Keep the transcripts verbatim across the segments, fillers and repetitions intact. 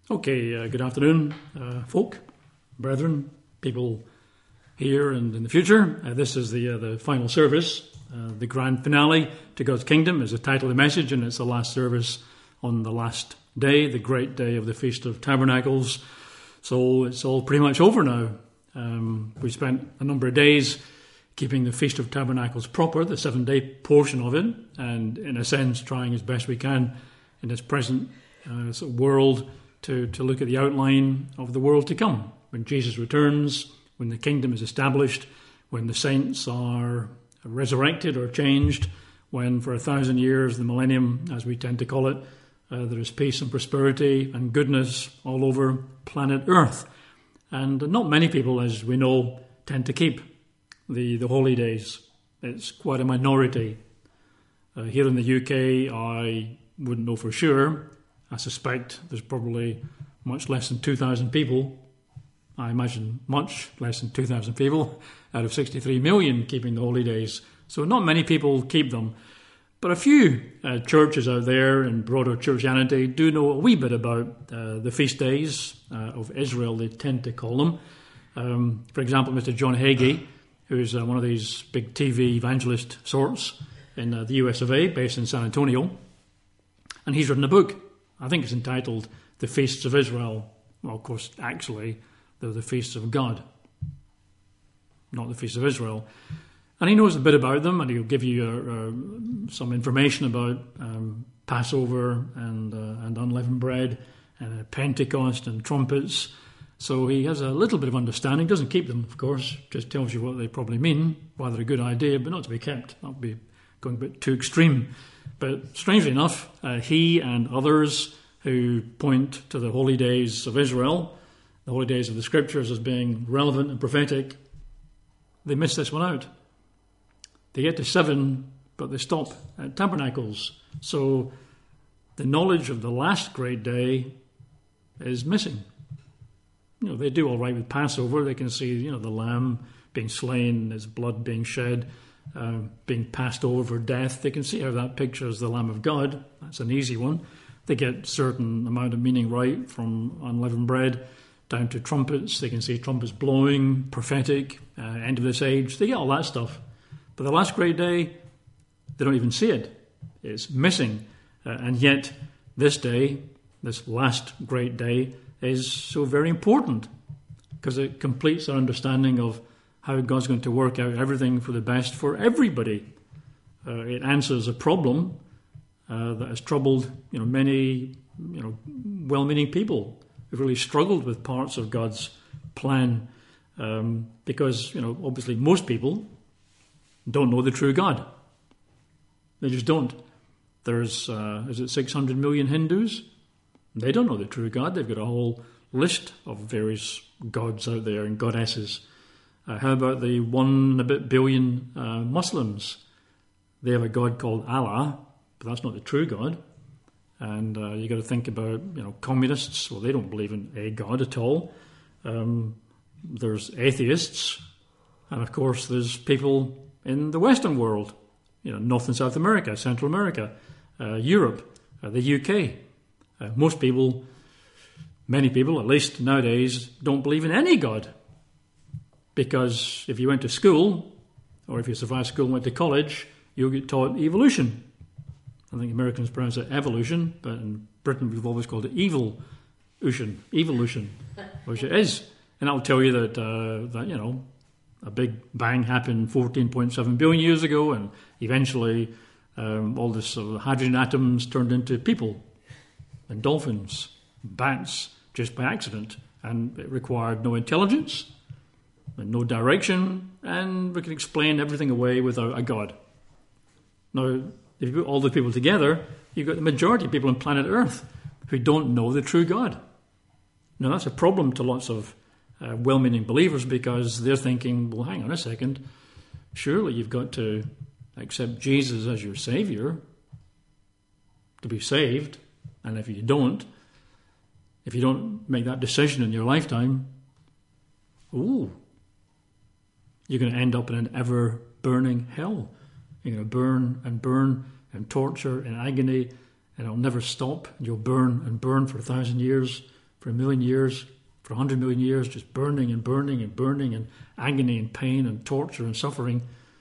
Okay, uh, good afternoon, uh, folk, brethren, people here and in the future. Uh, this is the uh, the final service, uh, the grand finale to God's kingdom is the title of the message, and it's the last service on the last day, the great day of the Feast of Tabernacles. So it's all pretty much over now. Um, we spent a number of days keeping the Feast of Tabernacles proper, the seven-day portion of it, and in a sense trying as best we can in this present uh, sort of world to, to look at the outline of the world to come. When Jesus returns, when the kingdom is established, when the saints are resurrected or changed, when for a thousand years, the millennium, as we tend to call it, uh, there is peace and prosperity and goodness all over planet Earth. And not many people, as we know, tend to keep the, the holy days. It's quite a minority. Uh, here in the U K, I wouldn't know for sure. I suspect there's probably much less than two thousand people. I imagine much less than two thousand people out of sixty-three million keeping the holy days. So not many people keep them. But a few uh, churches out there in broader churchianity do know a wee bit about uh, the feast days uh, of Israel, they tend to call them. Um, for example, Mister John Hagee, who's uh, one of these big T V evangelist sorts in uh, the U S of A, based in San Antonio. And he's written a book. I think it's entitled The Feasts of Israel. Well, of course, actually, they're the Feasts of God, not the Feasts of Israel. And he knows a bit about them, and he'll give you uh, uh, some information about um, Passover and uh, and unleavened bread and uh, Pentecost and trumpets. So he has a little bit of understanding. Doesn't keep them, of course, just tells you what they probably mean. Rather a good idea, but not to be kept. That would be going a bit too extreme. But strangely enough, uh, he and others who point to the holy days of Israel, the holy days of the Scriptures as being relevant and prophetic, they miss this one out. They get to seven, but they stop at tabernacles. So the knowledge of the last great day is missing. You know, they do all right with Passover. They can see, you know, the lamb being slain, his blood being shed, uh, being passed over for death. They can see how that pictures the Lamb of God. That's an easy one. They get certain amount of meaning right, from unleavened bread down to trumpets. They can see trumpets blowing, prophetic, uh, end of this age. They get all that stuff. But the last great day, they don't even see it. It's missing. Uh, and yet, this day, this last great day, is so very important because it completes our understanding of how God's going to work out everything for the best for everybody. Uh, it answers a problem uh, that has troubled, you know, many, you know, well-meaning people who've really struggled with parts of God's plan um, because, you know, obviously most people don't know the true God. They just don't. There's, uh, is it six hundred million Hindus? They don't know the true God. They've got a whole list of various gods out there and goddesses. Uh, how about the one and a bit billion uh, Muslims? They have a god called Allah, but that's not the true God. And uh, you got to think about, you know, communists. Well, they don't believe in a god at all. Um, there's atheists, and of course, there's people in the Western world, you know, North and South America, Central America, uh, Europe, uh, the U K. Uh, most people, many people, at least nowadays, don't believe in any God. Because if you went to school, or if you survived school and went to college, you'll get taught evolution. I think Americans pronounce it evolution, but in Britain we've always called it evolution, evolution, which it is. And that'll tell you that, uh, that you know, a big bang happened fourteen point seven billion years ago, and eventually um, all this uh, hydrogen atoms turned into people and dolphins, bats, just by accident. And it required no intelligence and no direction, and we can explain everything away without a God. Now, if you put all the people together, you've got the majority of people on planet Earth who don't know the true God. Now, that's a problem to lots of uh, well-meaning believers because they're thinking, well, hang on a second, surely you've got to accept Jesus as your Savior to be saved, and if you don't, if you don't make that decision in your lifetime, ooh, you're going to end up in an ever-burning hell. You're going to burn and burn and torture and agony, and it'll never stop. You'll burn and burn for a thousand years for a million years, for a hundred million years, just burning and burning and burning and agony and pain and torture and suffering.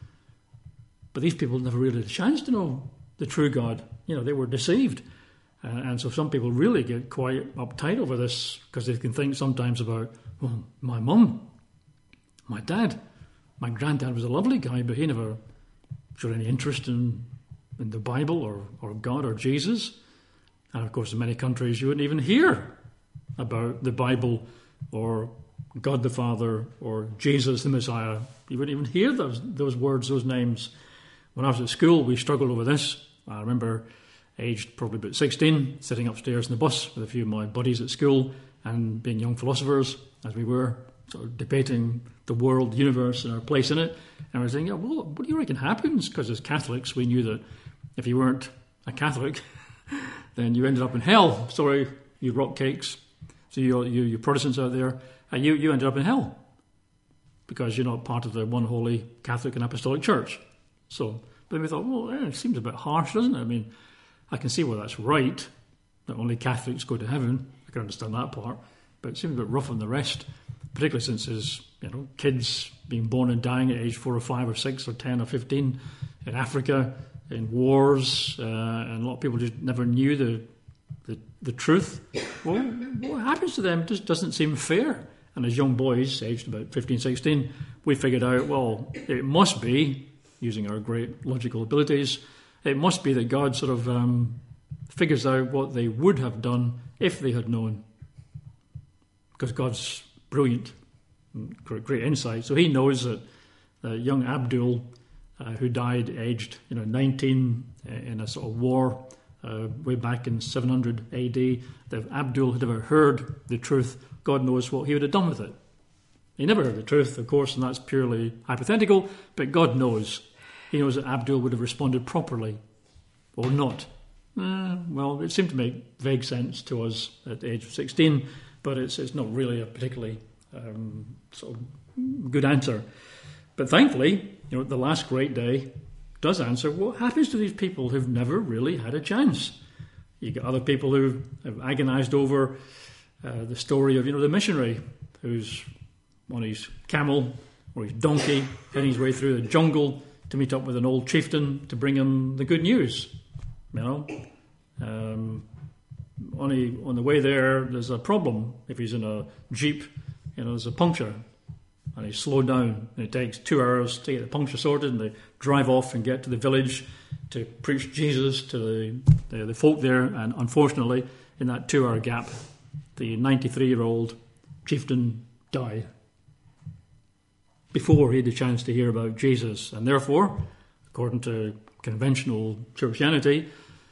But these people never really had a chance to know the true God. You know, they were deceived. Uh, and so some people really get quite uptight over this because they can think sometimes about, well, my mum, my dad, my granddad was a lovely guy, but he never showed any interest in, in the Bible or, or God or Jesus. And of course, in many countries, you wouldn't even hear about the Bible or God the Father or Jesus the Messiah. You wouldn't even hear those those words, those names. When I was at school, we struggled over this. I remember, aged probably about sixteen, sitting upstairs in the bus with a few of my buddies at school and being young philosophers, as we were, sort of debating the world, the universe, and our place in it. And I was saying, yeah, well, what do you reckon happens? Because as Catholics, we knew that if you weren't a Catholic, then you ended up in hell. Sorry, you rock cakes. So you, you, you Protestants out there, and you, you ended up in hell because you're not part of the one holy Catholic and Apostolic Church. So, but we thought, well, eh, it seems a bit harsh, doesn't it? I mean, I can see where that's right, that only Catholics go to heaven. I can understand that part, but it seems a bit rough on the rest, particularly since there's, you know, kids being born and dying at age four or five or six or ten or fifteen in Africa, in wars, uh, and a lot of people just never knew the the, the truth. Well, what happens to them just doesn't seem fair. And as young boys, aged about fifteen, sixteen, we figured out, well, it must be, using our great logical abilities, it must be that God sort of um, figures out what they would have done if they had known. Because God's brilliant, great, great insight. So he knows that uh, young Abdul, uh, who died aged you know nineteen in a sort of war uh, way back in seven hundred A D, that if Abdul had ever heard the truth, God knows what he would have done with it. He never heard the truth, of course, and that's purely hypothetical, but God knows. He knows that Abdul would have responded properly, or not. Uh, well, it seemed to make vague sense to us at the age of sixteen, but it's it's not really a particularly um, sort of good answer. But thankfully, you know, the last great day does answer what happens to these people who've never really had a chance. You get other people who have agonised over uh, the story of, you know, the missionary who's on his camel or his donkey, heading his way through the jungle to meet up with an old chieftain to bring him the good news. You know, um, on, a, on the way there, there's a problem. If he's in a jeep, you know, there's a puncture, and he's slowed down. And it takes two hours to get the puncture sorted, and they drive off and get to the village to preach Jesus to the, the, the folk there. And unfortunately, in that two-hour gap, the ninety-three-year-old chieftain died before he had a chance to hear about Jesus. And therefore, according to conventional Christianity,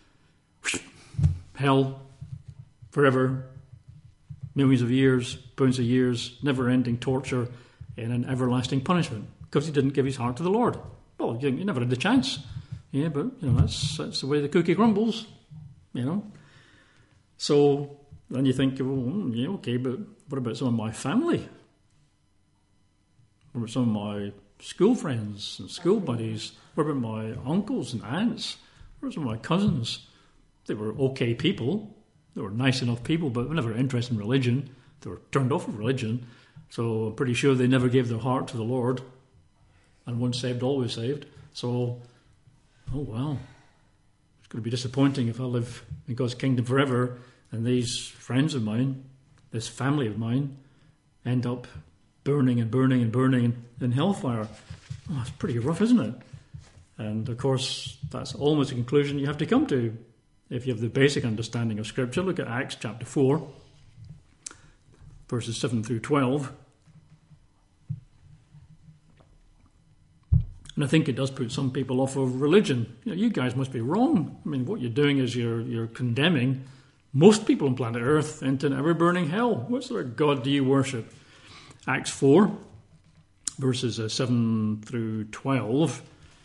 hell forever, millions of years, billions of years, never-ending torture and an everlasting punishment because he didn't give his heart to the Lord. Well, he never had the chance. Yeah, but you know that's that's the way the cookie crumbles. You know, so then you think, well, yeah, okay, but what about some of my family? What about some of my school friends and school buddies? What about my uncles and aunts? What about some of my cousins? They were okay people. They were nice enough people, but were never interested in religion. They were turned off of religion. So I'm pretty sure they never gave their heart to the Lord. And once saved, always saved. So, oh well. It's going to be disappointing if I live in God's kingdom forever and these friends of mine, this family of mine, end up burning and burning and burning in hellfire. Oh, it's pretty rough, isn't it? And of course, that's almost a conclusion you have to come to if you have the basic understanding of Scripture. Look at Acts chapter four, verses seven through twelve. And I think it does put some people off of religion. You know, you guys must be wrong. I mean, what you're doing is you're you're condemning most people on planet Earth into an ever-burning hell. What sort of God do you worship? Acts four, verses uh, seven through twelve.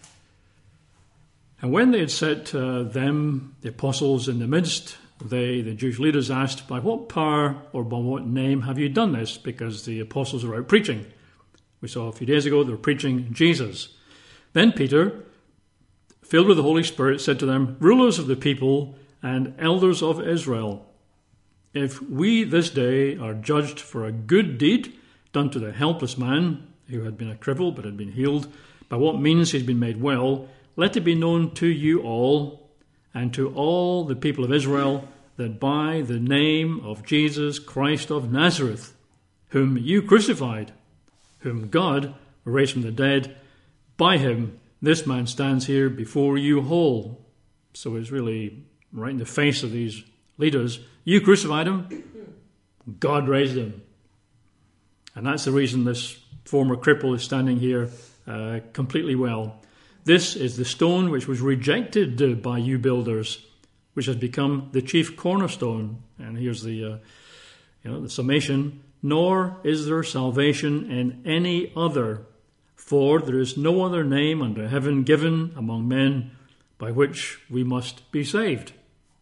And when they had set uh, them, the apostles, in the midst, they, the Jewish leaders, asked, by what power or by what name have you done this? Because the apostles were out preaching. We saw a few days ago they were preaching Jesus. Then Peter, filled with the Holy Spirit, said to them, rulers of the people and elders of Israel, if we this day are judged for a good deed done to the helpless man who had been a cripple but had been healed, by what means he's been made well, let it be known to you all and to all the people of Israel that by the name of Jesus Christ of Nazareth, whom you crucified, whom God raised from the dead, by him this man stands here before you whole. So it's really right in the face of these leaders. You crucified him, God raised him. And that's the reason this former cripple is standing here uh, completely well. This is the stone which was rejected by you builders, which has become the chief cornerstone. And here's the, uh, you know, the summation. Nor is there salvation in any other, for there is no other name under heaven given among men by which we must be saved.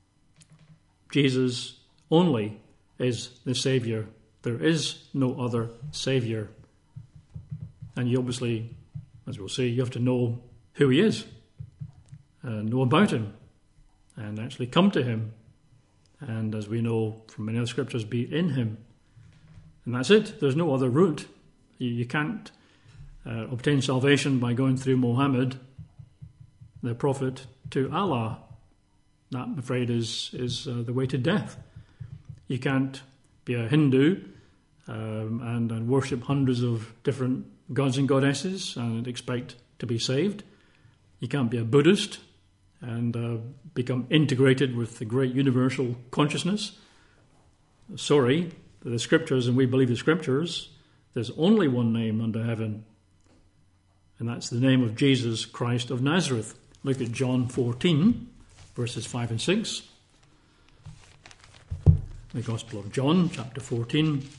Jesus only is the Saviour. There is no other Saviour. And you obviously, as we'll see, you have to know who he is, uh, know about him, and actually come to him. And as we know from many other scriptures, be in him. And that's it. There's no other route. You, you can't uh, obtain salvation by going through Muhammad, the prophet, to Allah. That, I'm afraid, is, is uh, the way to death. You can't be a Hindu um, and, and worship hundreds of different gods and goddesses and expect to be saved. You can't be a Buddhist and uh, become integrated with the great universal consciousness. Sorry, the scriptures, and we believe the scriptures, there's only one name under heaven, and that's the name of Jesus Christ of Nazareth. Look at John fourteen, verses five and six. The Gospel of John, chapter fourteen,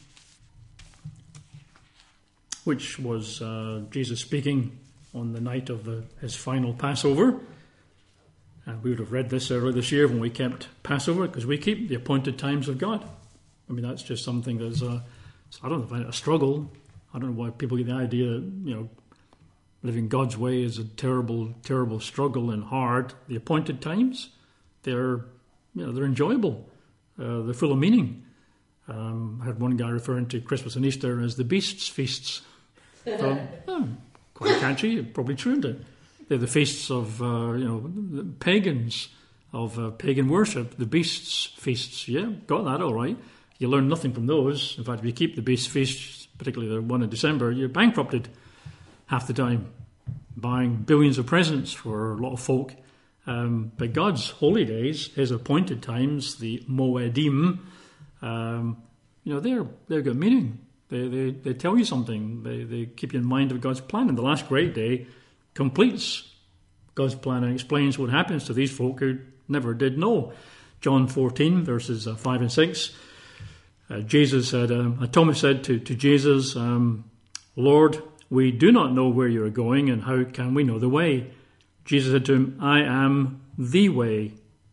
which was uh, Jesus speaking on the night of the, his final Passover. And we would have read this earlier this year when we kept Passover, because we keep the appointed times of God. I mean, that's just something that's, uh, I don't know, find it a struggle. I don't know why people get the idea that, you know, living God's way is a terrible, terrible struggle and hard. The appointed times, they're, you know, they're enjoyable. Uh, they're full of meaning. Um, I heard one guy referring to Christmas and Easter as the beasts' feasts. So, oh, quite catchy, probably true, isn't it? They're the feasts of, uh, you know, the pagans, of uh, pagan worship, the beasts' feasts. Yeah, got that all right. You learn nothing from those. In fact, if you keep the beasts' feasts, particularly the one in December, you're bankrupted half the time, buying billions of presents for a lot of folk. Um, but God's holy days, his appointed times, the Moedim, um, you know, they're, they've got meaning. They, they they tell you something. They they keep you in mind of God's plan. And the last great day completes God's plan and explains what happens to these folk who never did know. John fourteen, verses uh, five and six. Uh, Jesus said, um, Thomas said to, to Jesus, um, Lord, we do not know where you are going, and how can we know the way? Jesus said to him, I am the way,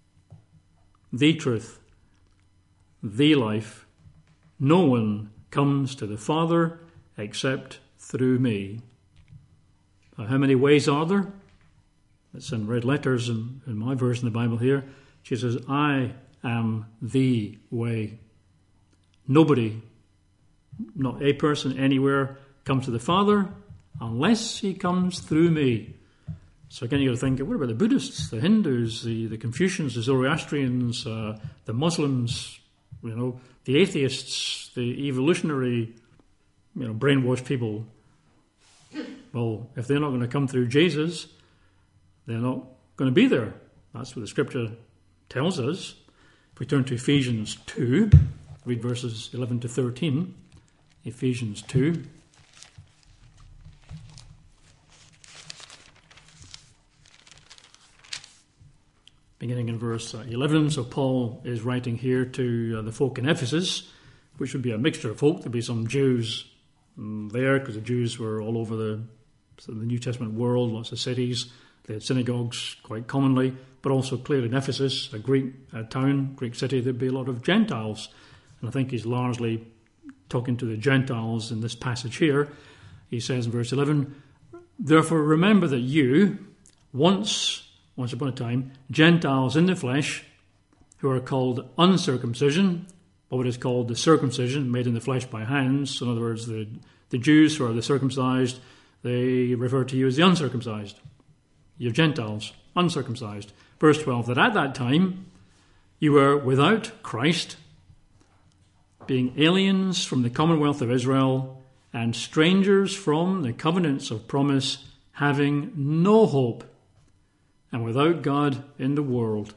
the truth, the life. No one comes to the Father except through me. Uh, how many ways are there? It's in red letters in, in my version of the Bible here. Jesus says, I am the way. Nobody, not a person anywhere, comes to the Father unless he comes through me. So again, you've got to think, what about the Buddhists, the Hindus, the, the Confucians, the Zoroastrians, uh, the Muslims, you know, the atheists, the evolutionary, you know, brainwashed people? Well, if they're not going to come through Jesus, they're not going to be there. That's what the Scripture tells us. If we turn to Ephesians two, read verses eleven to thirteen. Ephesians two. Beginning in verse eleven, so Paul is writing here to uh, the folk in Ephesus, which would be a mixture of folk. There'd be some Jews um, there, because the Jews were all over the, so the New Testament world, lots of cities. They had synagogues quite commonly, but also clearly in Ephesus, a Greek uh, town, Greek city, there'd be a lot of Gentiles. And I think he's largely talking to the Gentiles in this passage here. He says in verse eleven, therefore remember that you, once... once upon a time, Gentiles in the flesh, who are called uncircumcision, of what is called the circumcision made in the flesh by hands. In other words, the, the Jews who are the circumcised, they refer to you as the uncircumcised. You're Gentiles, uncircumcised. Verse twelve, that at that time you were without Christ, being aliens from the commonwealth of Israel and strangers from the covenants of promise, having no hope and without God in the world.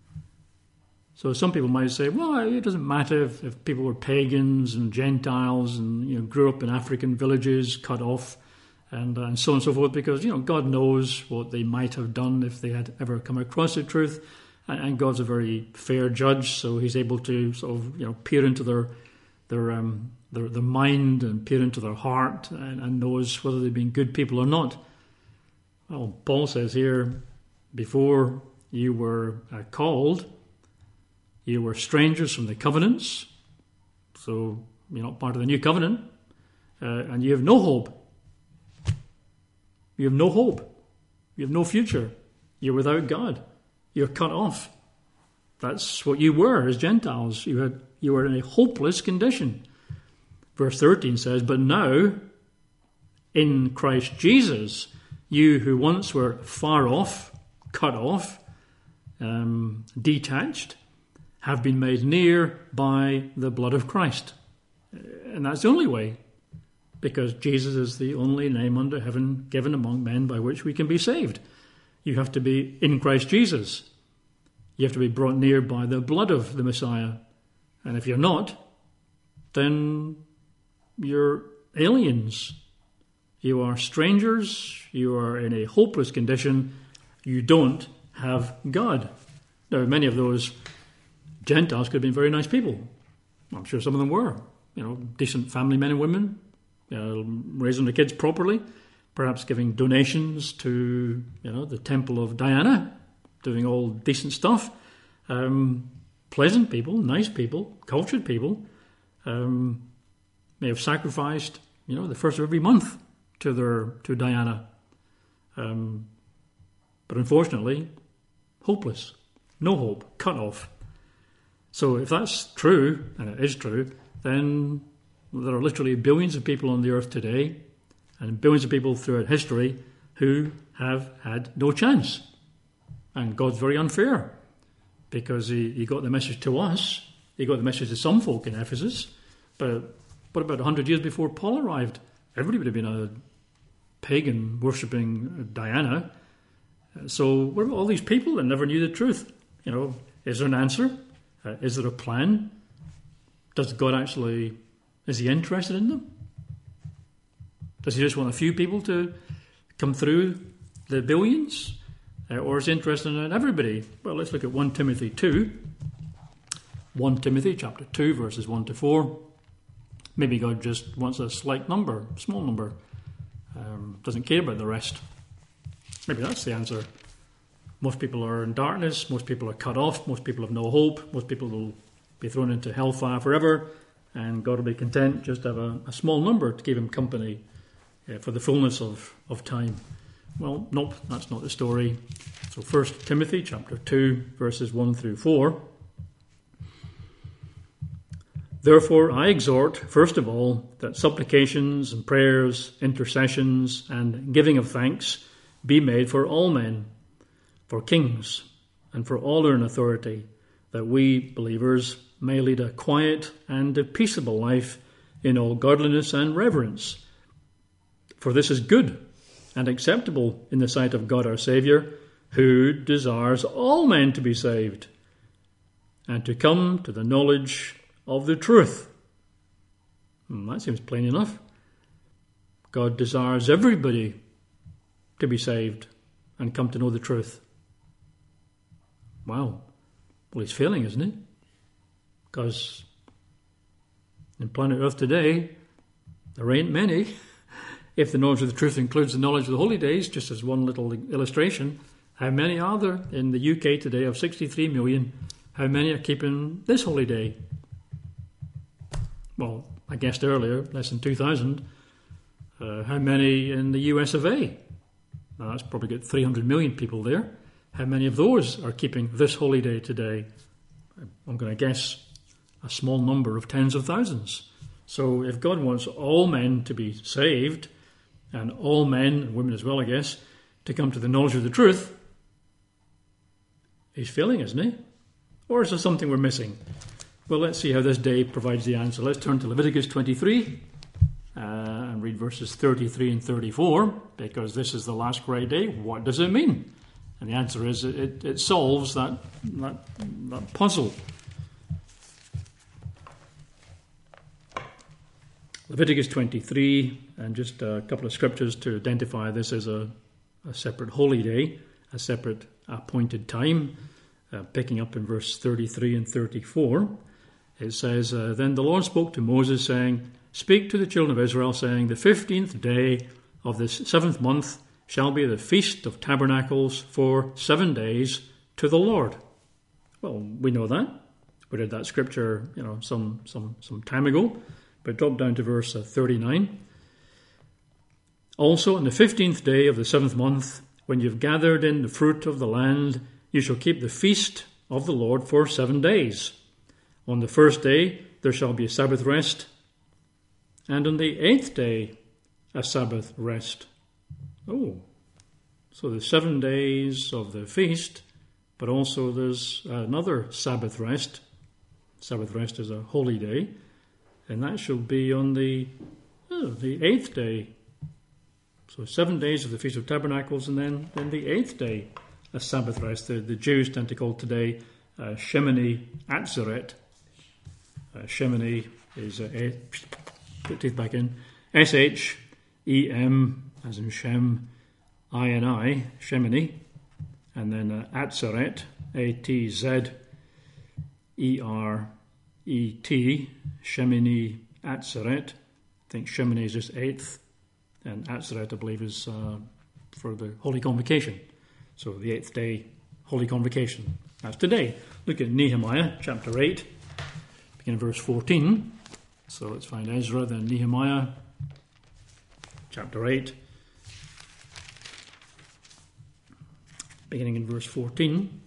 So some people might say, well, it doesn't matter if, if people were pagans and Gentiles and, you know, grew up in African villages, cut off, and, uh, and so on and so forth, because, you know, God knows what they might have done if they had ever come across the truth, and, and God's a very fair judge, so he's able to sort of, you know, peer into their their um, their, their mind and peer into their heart and, and knows whether they've been good people or not. Well, Paul says here, before you were uh, called, you were strangers from the covenants, so you're not part of the new covenant, uh, and you have no hope. You have no hope. You have no future. You're without God. You're cut off. That's what you were as Gentiles. You had you were in a hopeless condition. Verse thirteen says, but now, in Christ Jesus, you who once were far off, cut off, um, detached, have been made near by the blood of Christ. And that's the only way, because Jesus is the only name under heaven given among men by which we can be saved. You have to be in Christ Jesus. You have to be brought near by the blood of the Messiah. And if you're not, then you're aliens. You are strangers. You are in a hopeless condition. You don't have God. Now, many of those Gentiles could have been very nice people. I'm sure some of them were. You know, decent family men and women, uh, raising the kids properly, perhaps giving donations to, you know, the temple of Diana, doing all decent stuff. Um, pleasant people, nice people, cultured people, um, may have sacrificed, you know, the first of every month to their to Diana. Um, but unfortunately, hopeless, no hope, cut off. So if that's true, and it is true, then there are literally billions of people on the earth today, and billions of people throughout history, who have had no chance. And God's very unfair, because he, he got the message to us, he got the message to some folk in Ephesus, but what about one hundred years before Paul arrived? Everybody would have been a pagan worshipping Diana. So what about all these people that never knew the truth? You know, is there an answer? Uh, is there a plan? Does God actually, is he interested in them? Does he just want a few people to come through the billions? Uh, or is he interested in everybody? Well, let's look at First Timothy two. First Timothy chapter two, verses one to four. Maybe God just wants a slight number, small number. Um, doesn't care about the rest. Maybe that's the answer. Most people are in darkness, most people are cut off, most people have no hope, most people will be thrown into hellfire forever, and God will be content just to have a, a small number to keep him company uh, for the fullness of, of time. Well, nope, that's not the story. So First Timothy chapter two, verses one through four. Therefore I exhort, first of all, that supplications and prayers, intercessions, and giving of thanks be made for all men, for kings, and for all in authority, that we, believers, may lead a quiet and a peaceable life in all godliness and reverence. For this is good and acceptable in the sight of God our Saviour, who desires all men to be saved and to come to the knowledge of the truth. Hmm, that seems plain enough. God desires everybody to be saved and come to know the truth. Wow. Well, he's failing, isn't he? Because in planet Earth today, there ain't many. If the knowledge of the truth includes the knowledge of the holy days, just as one little illustration, how many are there in the U K today of sixty-three million? How many are keeping this holy day? Well, I guessed earlier, less than two thousand. Uh, how many in the U S of A? Now, that's probably got three hundred million people there. How many of those are keeping this holy day today? I'm going to guess a small number of tens of thousands. So if God wants all men to be saved, and all men, and women as well, I guess, to come to the knowledge of the truth, he's failing, isn't he? Or is there something we're missing? Well, let's see how this day provides the answer. Let's turn to Leviticus twenty-three uh, and read verses thirty-three and thirty-four, because this is the last great day. What does it mean? And the answer is it, it solves that, that, that puzzle. Leviticus twenty-three, and just a couple of scriptures to identify this as a, a separate holy day, a separate appointed time. Uh, picking up in verse thirty-three and thirty-four, it says, uh, Then the Lord spoke to Moses, saying, Speak to the children of Israel, saying, The fifteenth day of this seventh month shall be the Feast of Tabernacles for seven days to the Lord. Well, we know that. We read that scripture, you know, some some some time ago. But drop down to verse uh, thirty-nine. Also, on the fifteenth day of the seventh month, when you've gathered in the fruit of the land, you shall keep the feast of the Lord for seven days. On the first day there shall be a Sabbath rest, and on the eighth day a Sabbath rest. Oh, so there's seven days of the feast, but also there's another Sabbath rest. Sabbath rest is a holy day, and that shall be on the oh, the eighth day. So seven days of the Feast of Tabernacles, and then, then the eighth day a Sabbath rest. The, the Jews tend to call today uh, Shemini Atzeret. Uh, Shemini is, uh, a, put teeth back in, S H E M, as in Shem, I N I, Shemini, and then uh, Atzeret, A T Z E R E T, Shemini Atzeret. I think Shemini is just eighth, and Atzeret, I believe, is uh, for the Holy Convocation. So the eighth day, Holy Convocation. That's today. Look at Nehemiah chapter eight, beginning verse fourteen. So let's find Ezra, then Nehemiah chapter eight, beginning in verse fourteen.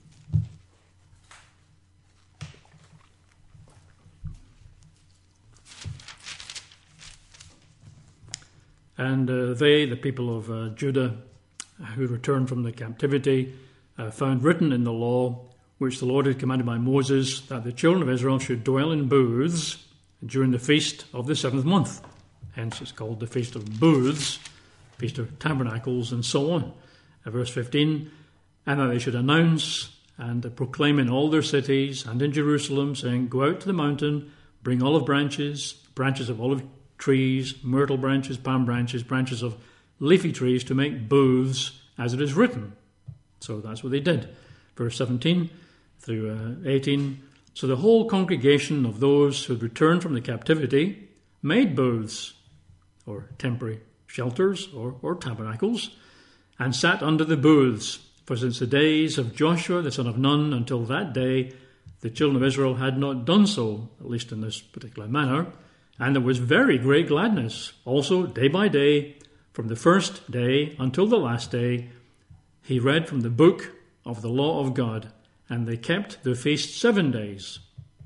And uh, they, the people of uh, Judah, who returned from the captivity, uh, found written in the law, which the Lord had commanded by Moses, that the children of Israel should dwell in booths during the feast of the seventh month. Hence it's called the Feast of Booths, Feast of Tabernacles, and so on. Uh, verse fifteen, and that they should announce and uh, proclaim in all their cities and in Jerusalem, saying, Go out to the mountain, bring olive branches, branches of olive trees, myrtle branches, palm branches, branches of leafy trees, to make booths, as it is written. So that's what they did. Verse seventeen through uh, eighteen. So the whole congregation of those who had returned from the captivity made booths, or temporary shelters, or, or tabernacles, and sat under the booths. For since the days of Joshua the son of Nun until that day, the children of Israel had not done so, at least in this particular manner. And there was very great gladness, also day by day, from the first day until the last day. He read from the book of the law of God, and they kept the feast seven days.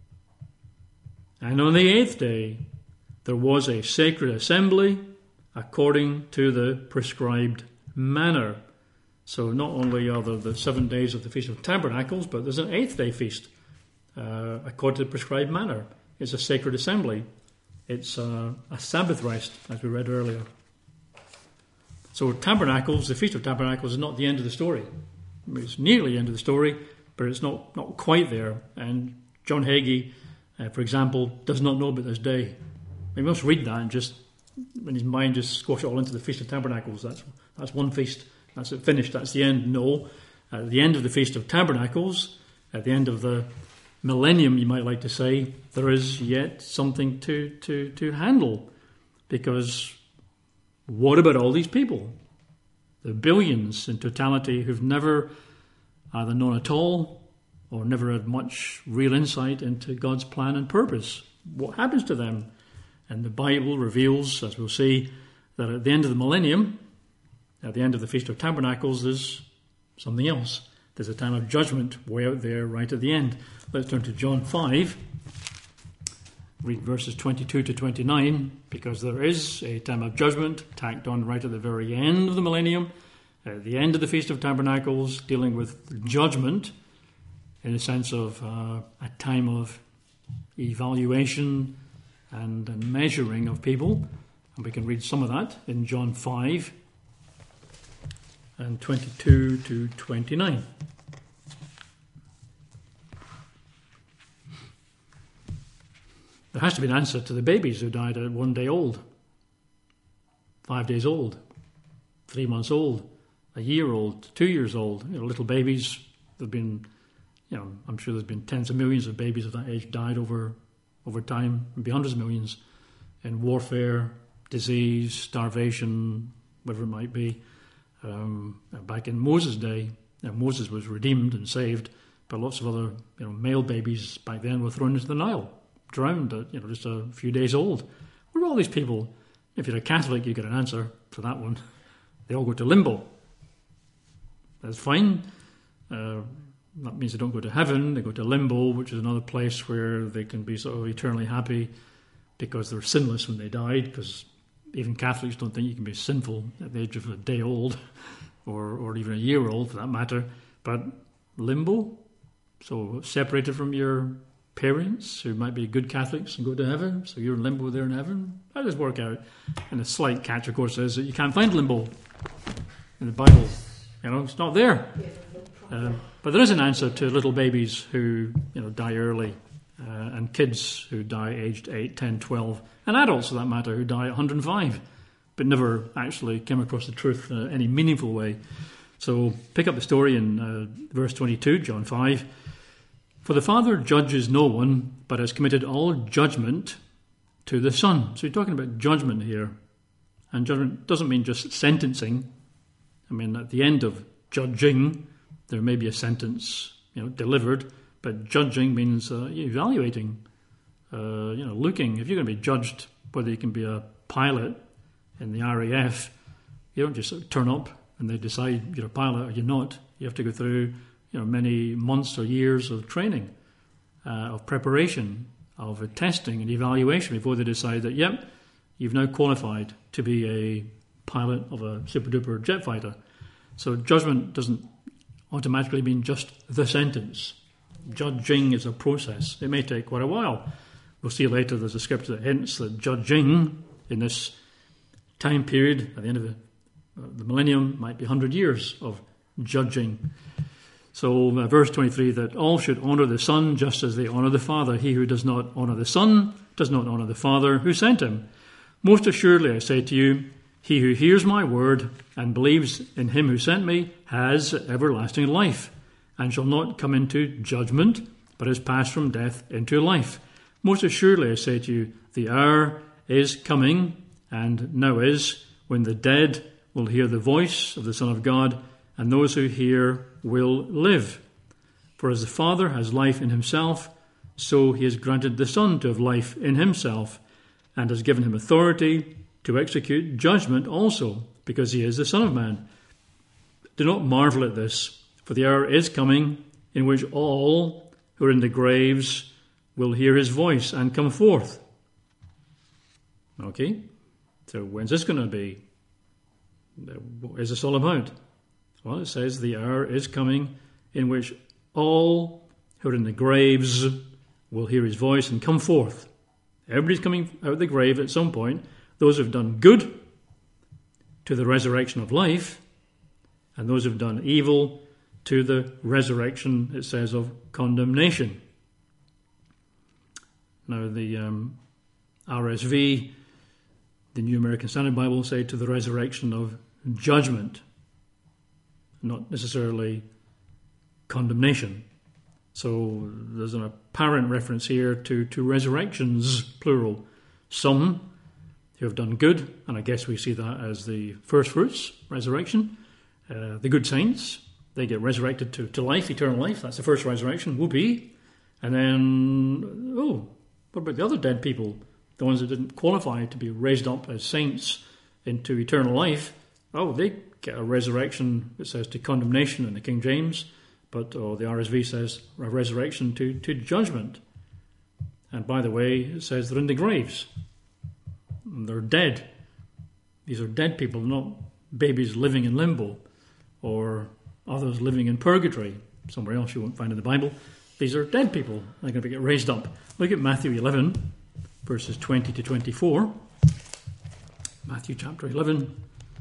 And on the eighth day there was a sacred assembly according to the prescribed manner. So not only are there the seven days of the Feast of Tabernacles, but there's an eighth day feast uh, according to the prescribed manner. It's a sacred assembly. It's a, a Sabbath rest, as we read earlier. So Tabernacles, the Feast of Tabernacles, is not the end of the story. I mean, it's nearly the end of the story, but it's not, not quite there. And John Hagee, uh, for example, does not know about this day. He must read that and just, in his mind, just squash it all into the Feast of Tabernacles. That's that's one feast. That's it, finished. That's the end. No. At the end of the Feast of Tabernacles, at the end of the millennium, you might like to say, there is yet something to, to, to handle. Because what about all these people? The billions in totality who've never either known at all or never had much real insight into God's plan and purpose. What happens to them? And the Bible reveals, as we'll see, that at the end of the millennium, at the end of the Feast of Tabernacles, there's something else. There's a time of judgment way out there right at the end. Let's turn to John five read verses twenty-two to twenty-nine, because there is a time of judgment tacked on right at the very end of the millennium, at the end of the Feast of Tabernacles, dealing with judgment in the sense of uh, a time of evaluation and, and measuring of people. And we can read some of that in John five and twenty-two to twenty-nine. There has to be an answer to the babies who died at one day old, five days old, three months old, a year old, two years old. You know, little babies. There've been, you know, I'm sure there's been tens of millions of babies of that age died over over time, maybe hundreds of millions, in warfare, disease, starvation, whatever it might be. Um, back in Moses' day, you know, Moses was redeemed and saved, but lots of other, you know, male babies back then were thrown into the Nile, drowned at, you know, just a few days old. Where are all these people? If you're a Catholic, you get an answer to that one. They all go to limbo. That's fine. Uh, that means they don't go to heaven. They go to limbo, which is another place where they can be sort of eternally happy because they're sinless when they died, because even Catholics don't think you can be sinful at the age of a day old, or, or even a year old for that matter. But limbo, so separated from your parents who might be good Catholics and go to heaven, so you're in limbo there in heaven. How does this work out? And the slight catch, of course, is that you can't find limbo in the Bible. You know, it's not there. Um, but there is an answer to little babies who, you know, die early, uh, and kids who die aged eight, ten, twelve, and adults, for that matter, who die at one hundred five, but never actually came across the truth in any meaningful way. So pick up the story in uh, verse twenty-two, John five. For the Father judges no one, but has committed all judgment to the Son. So you're talking about judgment here. And judgment doesn't mean just sentencing. I mean, at the end of judging, there may be a sentence, you know, delivered, but judging means uh, evaluating, uh, you know, looking. If you're going to be judged, whether you can be a pilot in the R A F, you don't just sort of turn up and they decide you're a pilot or you're not. You have to go through, you know, many months or years of training, uh, of preparation, of uh, testing and evaluation before they decide that, yep, you've now qualified to be a pilot of a super-duper jet fighter. So judgment doesn't automatically mean just the sentence. Judging is a process. It may take quite a while. We'll see later there's a scripture that hints that judging in this time period at the end of the, uh, the millennium might be one hundred years of judging. So uh, verse twenty-three, that all should honour the Son just as they honour the Father. He who does not honour the Son does not honour the Father who sent him. Most assuredly I say to you, he who hears my word and believes in him who sent me has everlasting life, and shall not come into judgment, but has passed from death into life. Most assuredly I say to you, the hour is coming, and now is, when the dead will hear the voice of the Son of God, and those who hear will live. For as the Father has life in himself, so he has granted the Son to have life in himself, and has given him authority to execute judgment also, because he is the Son of Man. Do not marvel at this, for the hour is coming in which all who are in the graves will hear his voice and come forth. Okay, so when's this going to be? What is this all about? Well, it says the hour is coming in which all who are in the graves will hear his voice and come forth. Everybody's coming out of the grave at some point. Those who have done good to the resurrection of life, and those who have done evil to the resurrection, it says, of condemnation. Now the um, R S V, the New American Standard Bible, say to the resurrection of judgment, not necessarily condemnation. So there's an apparent reference here to, to resurrections, plural. Some who have done good, and I guess we see that as the first fruits, resurrection. Uh, the good saints, they get resurrected to, to life, eternal life. That's the first resurrection, whoopee. And then, oh, what about the other dead people? The ones that didn't qualify to be raised up as saints into eternal life. Oh, they get a resurrection, it says, to condemnation in the King James, but oh, the R S V says a resurrection to, to judgment. And by the way, it says they're in the graves. They're dead. These are dead people, not babies living in limbo or others living in purgatory, somewhere else you won't find in the Bible. These are dead people. They're going to get raised up. Look at Matthew eleven, verses twenty to twenty-four. Matthew chapter eleven.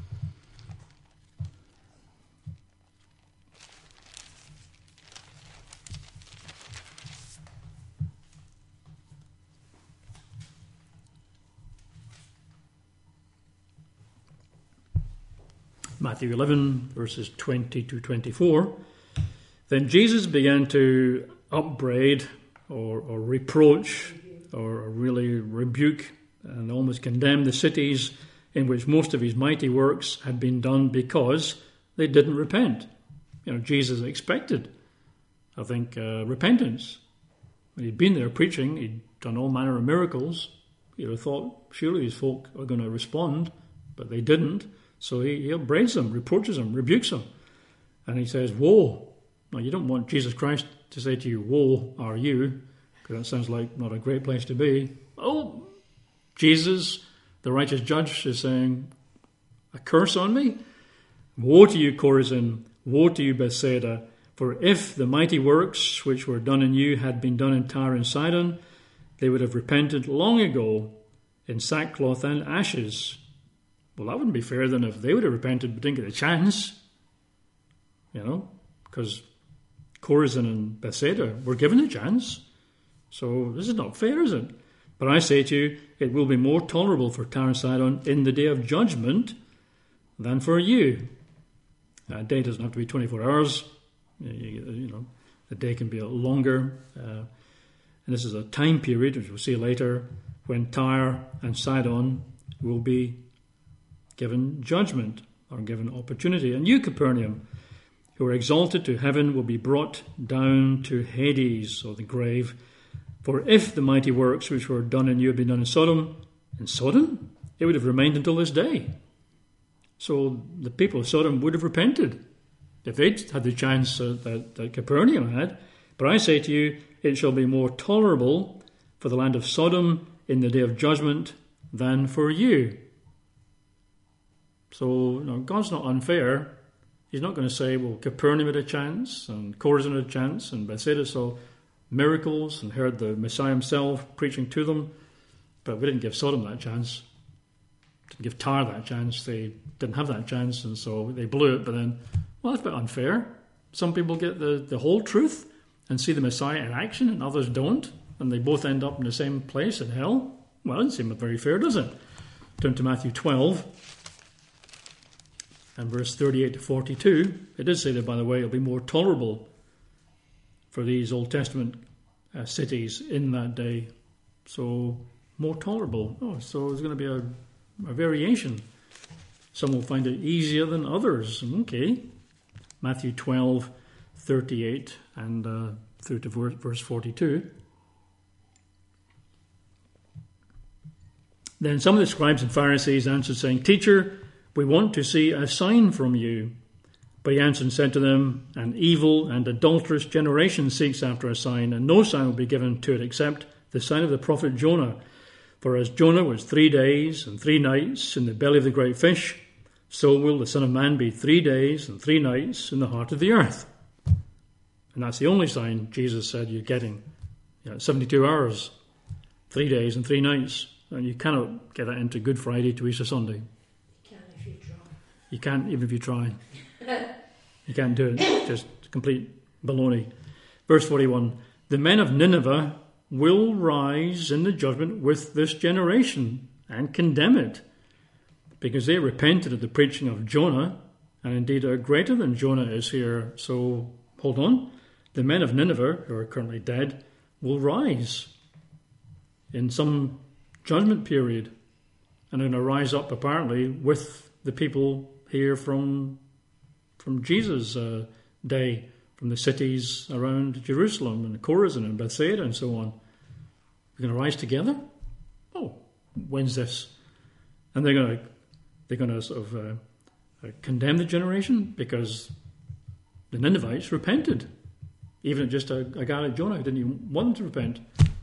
Matthew eleven, verses twenty to twenty-four. Then Jesus began to upbraid or, or reproach or, or really rebuke and almost condemn the cities in which most of his mighty works had been done because they didn't repent. You know, Jesus expected, I think, uh, repentance. He'd been there preaching, he'd done all manner of miracles. You'd have thought, surely these folk are going to respond, but they didn't. So he, he upbraids them, reproaches them, rebukes them. And he says, woe. Now, you don't want Jesus Christ to say to you, woe are you, because that sounds like not a great place to be. Oh, Jesus, the righteous judge, is saying, a curse on me? Woe to you, Chorazin, woe to you, Bethsaida, for if the mighty works which were done in you had been done in Tyre and Sidon, they would have repented long ago in sackcloth and ashes. Well, that wouldn't be fair then if they would have repented but didn't get a chance, you know, because Chorazin and Bethsaida were given a chance. So this is not fair, is it? But I say to you, it will be more tolerable for Tyre and Sidon in the day of judgment than for you. A day doesn't have to be twenty-four hours. You, you know, the day can be a little longer. Uh, and this is a time period, which we'll see later, when Tyre and Sidon will be given judgment or given opportunity. And you, Capernaum, who are exalted to heaven, will be brought down to Hades, or the grave. For if the mighty works which were done in you had been done in Sodom, in Sodom, it would have remained until this day. So the people of Sodom would have repented if they'd had the chance uh, that, that Capernaum had. But I say to you, it shall be more tolerable for the land of Sodom in the day of judgment than for you. So, you know, God's not unfair. He's not going to say, well, Capernaum had a chance, and Chorazin had a chance, and Bethsaida saw miracles and heard the Messiah himself preaching to them, but we didn't give Sodom that chance. Didn't give Tyre that chance. They didn't have that chance, and so they blew it. But then, well, that's a bit unfair. Some people get the, the whole truth and see the Messiah in action, and others don't, and they both end up in the same place in hell. Well, it doesn't seem very fair, does it? Turn to Matthew twelve. And verse thirty-eight to forty-two, it did say that, by the way, it'll be more tolerable for these Old Testament uh, cities in that day. So, more tolerable. Oh, so there's going to be a, a variation. Some will find it easier than others. Okay. Matthew twelve, thirty-eight, and uh, through to verse, verse forty-two. Then some of the scribes and Pharisees answered, saying, Teacher, we want to see a sign from you. But he answered and said to them, An evil and adulterous generation seeks after a sign, and no sign will be given to it except the sign of the prophet Jonah. For as Jonah was three days and three nights in the belly of the great fish, so will the Son of Man be three days and three nights in the heart of the earth. And that's the only sign Jesus said you're getting. You know, seventy-two hours, three days and three nights. And you cannot get that into Good Friday to Easter Sunday. You can't, even if you try. You can't do it. Just complete baloney. Verse forty-one. The men of Nineveh will rise in the judgment with this generation and condemn it, because they repented of the preaching of Jonah, and indeed are greater than Jonah is here. So, hold on. The men of Nineveh, who are currently dead, will rise in some judgment period, and are going to rise up apparently with the people here from from Jesus' uh, day, from the cities around Jerusalem and Chorazin and Bethsaida and so on. We're going to rise together? Oh, when's this? And they're going to they're going to sort of uh, uh, condemn the generation because the Ninevites repented, even just a, a guy like Jonah who didn't even want them to repent.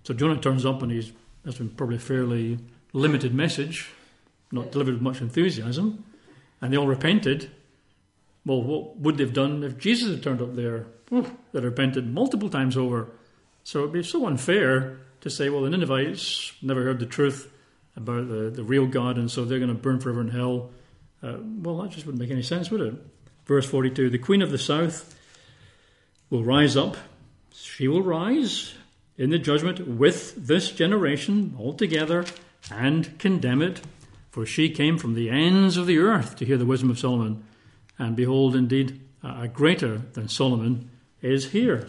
So Jonah turns up and he's that's been probably a fairly limited message, not delivered with much enthusiasm, and they all repented. Well, what would they have done if Jesus had turned up there? Oh, they'd repented multiple times over. So it'd be so unfair to say, well, the Ninevites never heard the truth about the, the real God, and so they're going to burn forever in hell. Uh, well, that just wouldn't make any sense, would it? Verse forty-two, the queen of the south will rise up. She will rise in the judgment with this generation altogether and condemn it. For she came from the ends of the earth to hear the wisdom of Solomon. And behold, indeed, a greater than Solomon is here.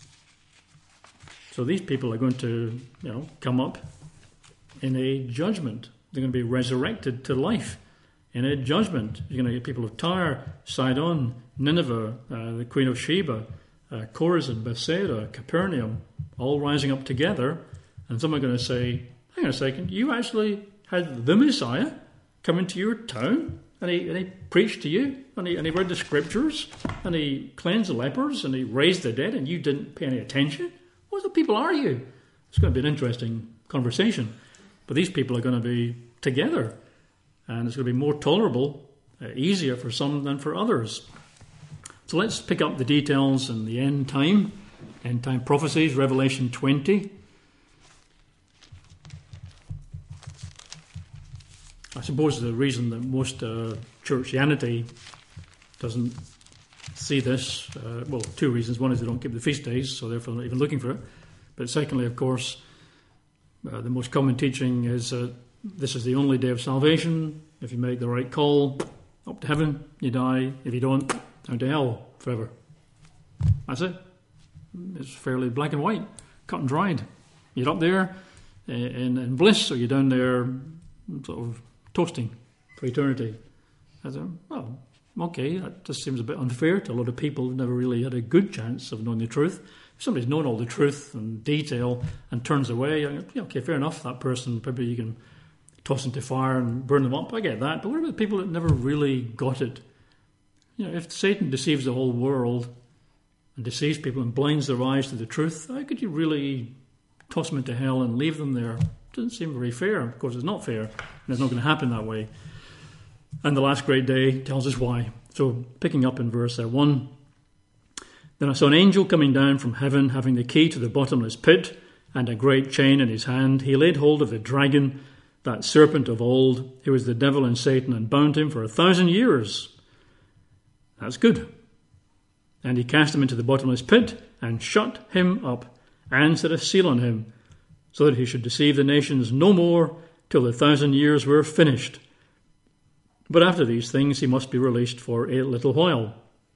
So these people are going to, you know, come up in a judgment. They're going to be resurrected to life in a judgment. You're going to get people of Tyre, Sidon, Nineveh, uh, the Queen of Sheba, uh, Chorazin, Bethsaida, Capernaum, all rising up together. And some are going to say, hang on a second, you actually had the Messiah come into your town? And he, and he preached to you, and he, and he read the scriptures, and he cleansed the lepers, and he raised the dead, and you didn't pay any attention? What sort of people are you? It's going to be an interesting conversation. But these people are going to be together, and it's going to be more tolerable, uh, easier for some than for others. So let's pick up the details in the end time, end time prophecies, Revelation twenty. I suppose the reason that most uh, churchianity doesn't see this, uh, well, two reasons. One is they don't keep the feast days, so therefore they're not even looking for it. But secondly, of course, uh, the most common teaching is that this is the only day of salvation. If you make the right call, up to heaven, you die. If you don't, down to hell forever. That's it. It's fairly black and white, cut and dried. You're up there in, in bliss, or you're down there sort of toasting for eternity. I thought, well, okay, that just seems a bit unfair to a lot of people who've never really had a good chance of knowing the truth. If somebody's known all the truth and detail and turns away, I go, yeah, okay, fair enough, that person, probably you can toss into fire and burn them up, I get that. But what about people that never really got it? You know, if Satan deceives the whole world and deceives people and blinds their eyes to the truth, how could you really toss them into hell and leave them there? Doesn't seem very fair. Of course, it's not fair, and it's not going to happen that way. And the last great day tells us why. So, picking up in verse one, then I saw an angel coming down from heaven, having the key to the bottomless pit and a great chain in his hand. He laid hold of the dragon, that serpent of old, who was the devil and Satan, and bound him for a thousand years. That's good. And he cast him into the bottomless pit and shut him up and set a seal on him, so that he should deceive the nations no more till the thousand years were finished. But after these things he must be released for a little while.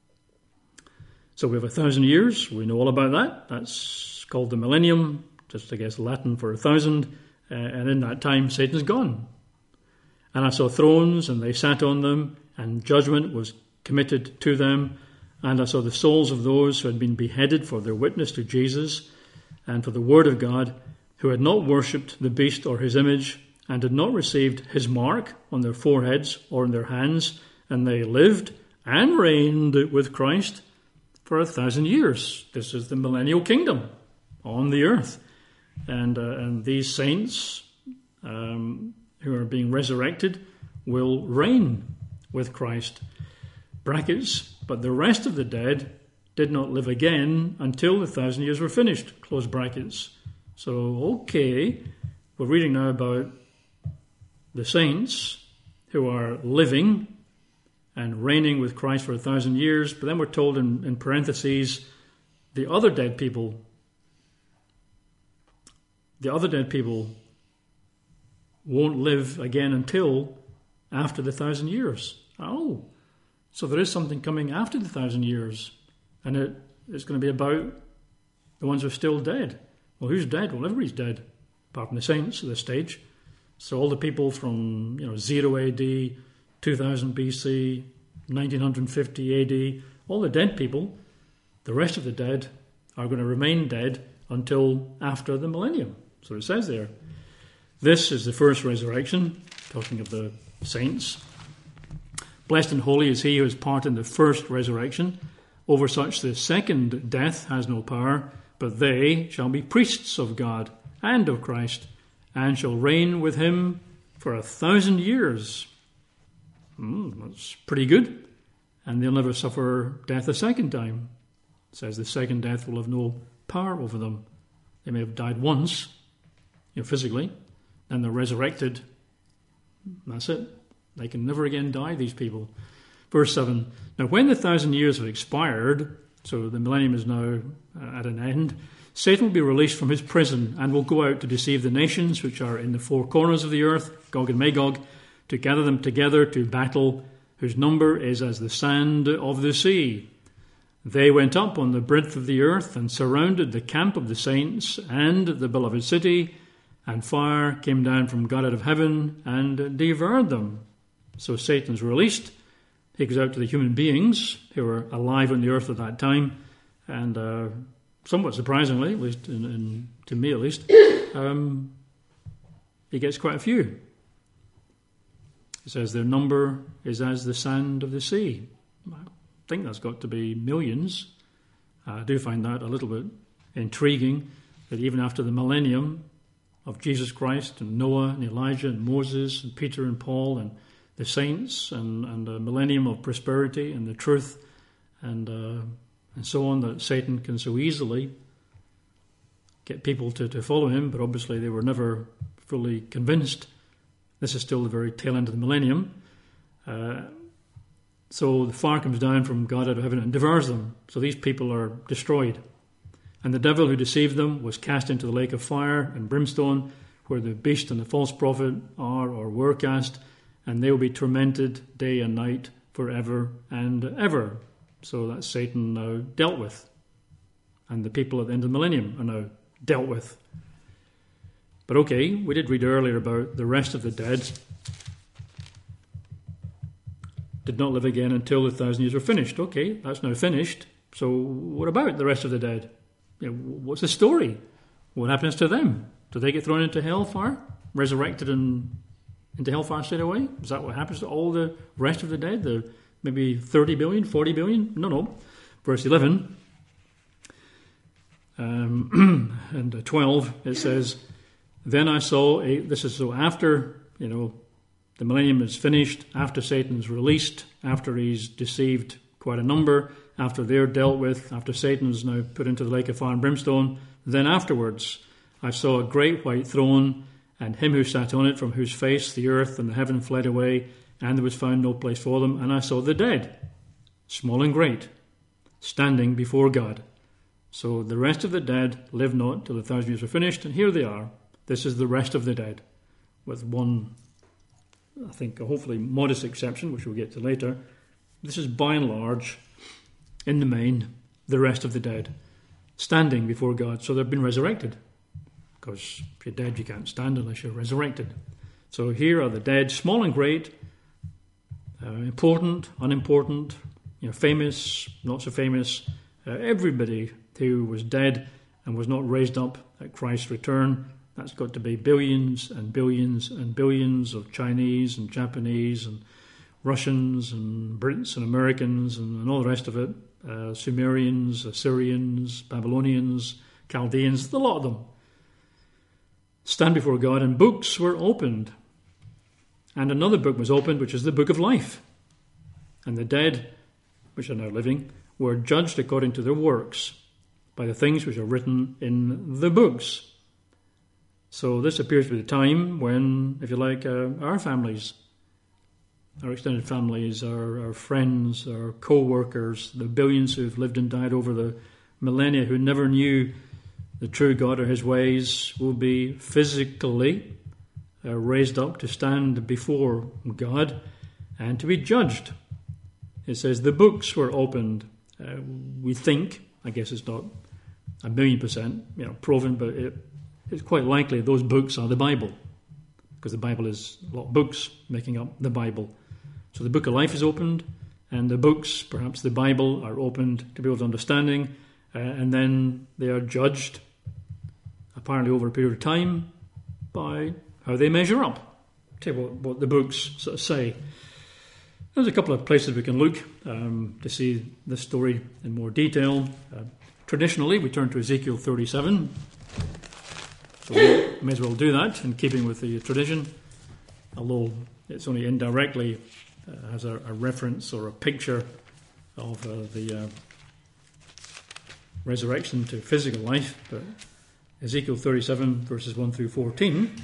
So we have a thousand years. We know all about that. That's called the millennium, just I guess Latin for a thousand. Uh, and in that time Satan's gone. And I saw thrones, and they sat on them, and judgment was committed to them. And I saw the souls of those who had been beheaded for their witness to Jesus and for the word of God, who had not worshipped the beast or his image, and had not received his mark on their foreheads or in their hands, and they lived and reigned with Christ for a thousand years. This is the millennial kingdom on the earth. And, uh, and these saints um, who are being resurrected will reign with Christ. Brackets, but the rest of the dead did not live again until the thousand years were finished. Close brackets. So, okay, we're reading now about the saints who are living and reigning with Christ for a thousand years, but then we're told in, in parentheses, the other dead people, the other dead people won't live again until after the thousand years. Oh, so there is something coming after the thousand years, and it, it's going to be about the ones who are still dead. Well, who's dead? Well, everybody's dead, apart from the saints at this stage. So all the people from, you know, zero A D, two thousand B C, nineteen fifty A D, all the dead people, the rest of the dead are going to remain dead until after the millennium. So it says there. This is the first resurrection, talking of the saints. Blessed and holy is he who has part in the first resurrection. Over such the second death has no power, but they shall be priests of God and of Christ, and shall reign with him for a thousand years. Mm, that's pretty good. And they'll never suffer death a second time. It says the second death will have no power over them. They may have died once, you know, physically, and they're resurrected. That's it. They can never again die, these people. Verse seven, now when the thousand years have expired, so the millennium is now uh, at an end, Satan will be released from his prison and will go out to deceive the nations which are in the four corners of the earth, Gog and Magog, to gather them together to battle, whose number is as the sand of the sea. They went up on the breadth of the earth and surrounded the camp of the saints and the beloved city, and fire came down from God out of heaven and devoured them. So Satan's released. He goes out to the human beings who were alive on the earth at that time, and uh, somewhat surprisingly, at least in, in, to me at least, um, he gets quite a few. It says their number is as the sand of the sea. I think that's got to be millions. I do find that a little bit intriguing, that even after the millennium of Jesus Christ and Noah and Elijah and Moses and Peter and Paul and the saints and, and a millennium of prosperity and the truth and uh, and so on, that Satan can so easily get people to, to follow him, but obviously they were never fully convinced. This is still the very tail end of the millennium. Uh, so the fire comes down from God out of heaven and devours them. So these people are destroyed. And the devil who deceived them was cast into the lake of fire and brimstone, where the beast and the false prophet are or were cast, and they will be tormented day and night forever and ever. So that's Satan now dealt with. And the people at the end of the millennium are now dealt with. But okay, we did read earlier about the rest of the dead did not live again until the thousand years were finished. Okay, that's now finished. So what about the rest of the dead? You know, what's the story? What happens to them? Do they get thrown into hellfire, resurrected and into hellfire straight away? Is that what happens to all the rest of the dead? The maybe thirty billion, forty billion? No, no. Verse eleven um, and twelve, it says, then I saw, a, this is so after, you know, the millennium is finished, after Satan's released, after he's deceived quite a number, after they're dealt with, after Satan's now put into the lake of fire and brimstone, then afterwards I saw a great white throne, and him who sat on it, from whose face the earth and the heaven fled away, and there was found no place for them. And I saw the dead, small and great, standing before God. So the rest of the dead live not till the thousand years are finished, and here they are. This is the rest of the dead, with one, I think, a hopefully modest exception, which we'll get to later. This is by and large, in the main, the rest of the dead, standing before God. So they've been resurrected, because if you're dead, you can't stand unless you're resurrected. So here are the dead, small and great, uh, important, unimportant, you know, famous, not so famous, uh, everybody who was dead and was not raised up at Christ's return. That's got to be billions and billions and billions of Chinese and Japanese and Russians and Brits and Americans and, and all the rest of it, uh, Sumerians, Assyrians, Babylonians, Chaldeans, a lot of them. Stand before God, and books were opened. And another book was opened, which is the book of life. And the dead, which are now living, were judged according to their works, by the things which are written in the books. So this appears to be the time when, if you like, uh, our families, our extended families, our, our friends, our co-workers, the billions who've lived and died over the millennia who never knew the true God or his ways, will be physically uh, raised up to stand before God and to be judged. It says the books were opened. Uh, we think, I guess it's not a million percent, you know, proven, but it, it's quite likely those books are the Bible, because the Bible is a lot of books making up the Bible. So the book of life is opened, and the books, perhaps the Bible, are opened to people's understanding, uh, and then they are judged, apparently over a period of time, by how they measure up to what, what the books sort of say. There's a couple of places we can look um, to see this story in more detail. Uh, traditionally, we turn to Ezekiel thirty-seven. So we may as well do that in keeping with the tradition, although it's only indirectly uh, has a, a reference or a picture of uh, the uh, resurrection to physical life. But Ezekiel thirty-seven, verses one through fourteen,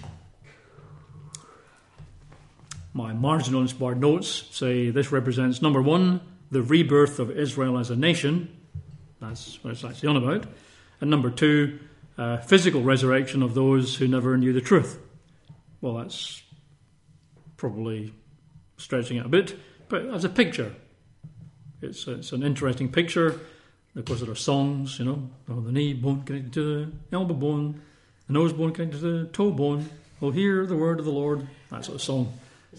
my marginal inspired notes say this represents, number one, the rebirth of Israel as a nation. That's what it's actually on about. And number two, uh, physical resurrection of those who never knew the truth. Well, that's probably stretching it a bit, but as a picture, it's, it's an interesting picture. Of course, there are songs, you know, oh, the knee bone connected to the elbow bone, the nose bone connected to the toe bone. Oh, hear the word of the Lord. That sort of song.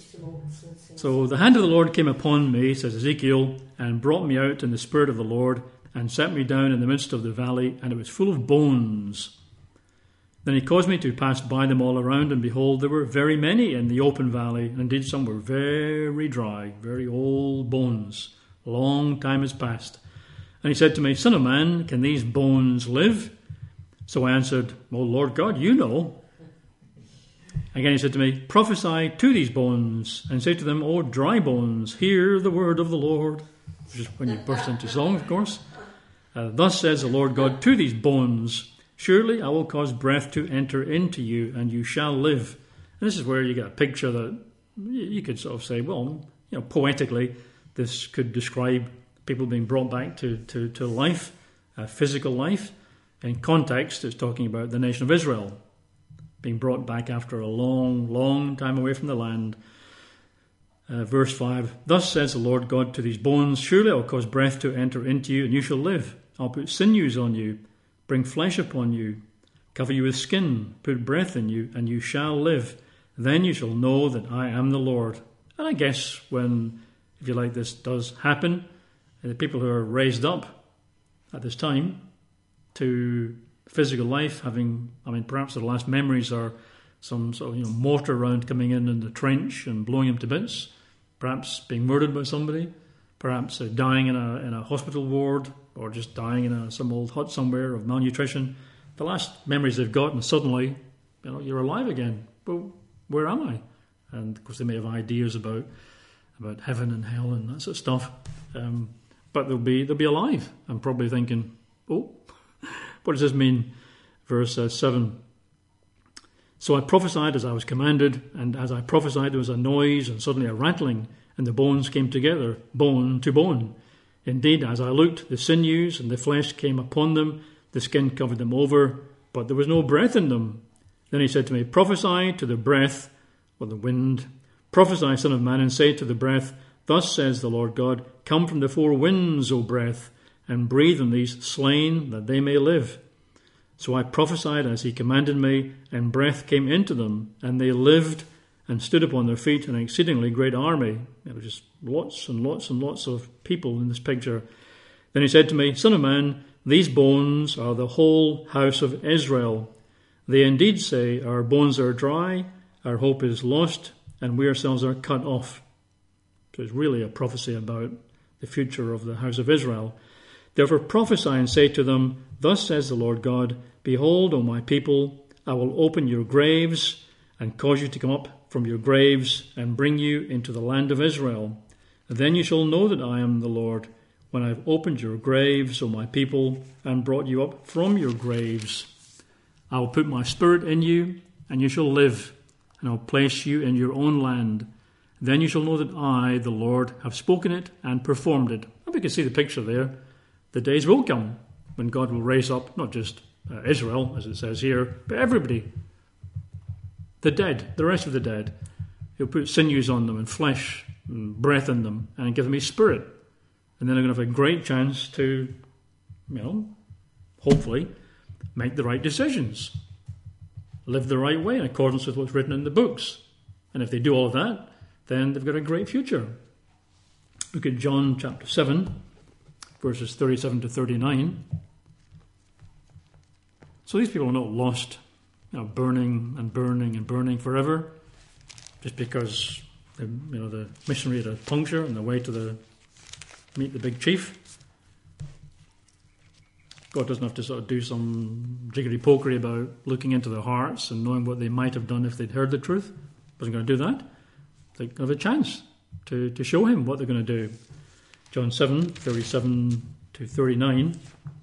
So the hand of the Lord came upon me, says Ezekiel, and brought me out in the spirit of the Lord, and set me down in the midst of the valley, and it was full of bones. Then he caused me to pass by them all around, and behold, there were very many in the open valley, and indeed some were very dry, very old bones. Long time has passed. And he said to me, Son of man, can these bones live? So I answered, O Lord God, you know. Again he said to me, Prophesy to these bones, and say to them, O dry bones, hear the word of the Lord. Which is when you burst into song, of course. Uh, Thus says the Lord God to these bones, Surely I will cause breath to enter into you, and you shall live. And this is where you get a picture that you could sort of say, well, you know, poetically, this could describe people being brought back to, to, to life, uh, physical life. In context, it's talking about the nation of Israel being brought back after a long, long time away from the land. Uh, verse five, Thus says the Lord God to these bones, Surely I will cause breath to enter into you, and you shall live. I'll put sinews on you, bring flesh upon you, cover you with skin, put breath in you, and you shall live. Then you shall know that I am the Lord. And I guess when, if you like, this does happen, the people who are raised up at this time to physical life, having, I mean, perhaps their last memories are some sort of, you know, mortar round coming in in the trench and blowing them to bits, perhaps being murdered by somebody, perhaps uh, dying in a in a hospital ward, or just dying in a, some old hut somewhere of malnutrition. The last memories they've got, and suddenly, you know, you're alive again. But where am I? And of course, they may have ideas about about heaven and hell and that sort of stuff. Um, but they'll be they'll be alive and probably thinking, oh, what does this mean? Verse uh, seven. So I prophesied as I was commanded, and as I prophesied there was a noise and suddenly a rattling, and the bones came together, bone to bone. Indeed, as I looked, the sinews and the flesh came upon them, the skin covered them over, but there was no breath in them. Then he said to me, Prophesy to the breath, or the wind. Prophesy, son of man, and say to the breath, Thus says the Lord God, Come from the four winds, O breath, and breathe on these slain, that they may live. So I prophesied as he commanded me, and breath came into them, and they lived and stood upon their feet, an exceedingly great army. There were just lots and lots and lots of people in this picture. Then he said to me, Son of man, these bones are the whole house of Israel. They indeed say, Our bones are dry, our hope is lost, and we ourselves are cut off. So it's really a prophecy about the future of the house of Israel. Therefore prophesy and say to them, Thus says the Lord God, Behold, O my people, I will open your graves and cause you to come up from your graves and bring you into the land of Israel. Then you shall know that I am the Lord, when I have opened your graves, O my people, and brought you up from your graves. I will put my spirit in you, and you shall live, and I will place you in your own land. Then you shall know that I, the Lord, have spoken it and performed it. And we can see the picture there. The days will come when God will raise up not just uh, Israel, as it says here, but everybody. The dead, the rest of the dead. He'll put sinews on them and flesh and breath in them and give them his spirit. And then they're going to have a great chance to, you know, hopefully make the right decisions. Live the right way in accordance with what's written in the books. And if they do all of that, then they've got a great future. Look at John chapter seven, verses thirty-seven to thirty-nine. So these people are not lost, you know, burning and burning and burning forever, just because the, you know, the missionary had a puncture on the way to the meet the big chief. God doesn't have to sort of do some jiggery-pokery about looking into their hearts and knowing what they might have done if they'd heard the truth. Wasn't going to do that. They have a chance to, to show him what they're going to do. John seven, thirty-seven to thirty-nine.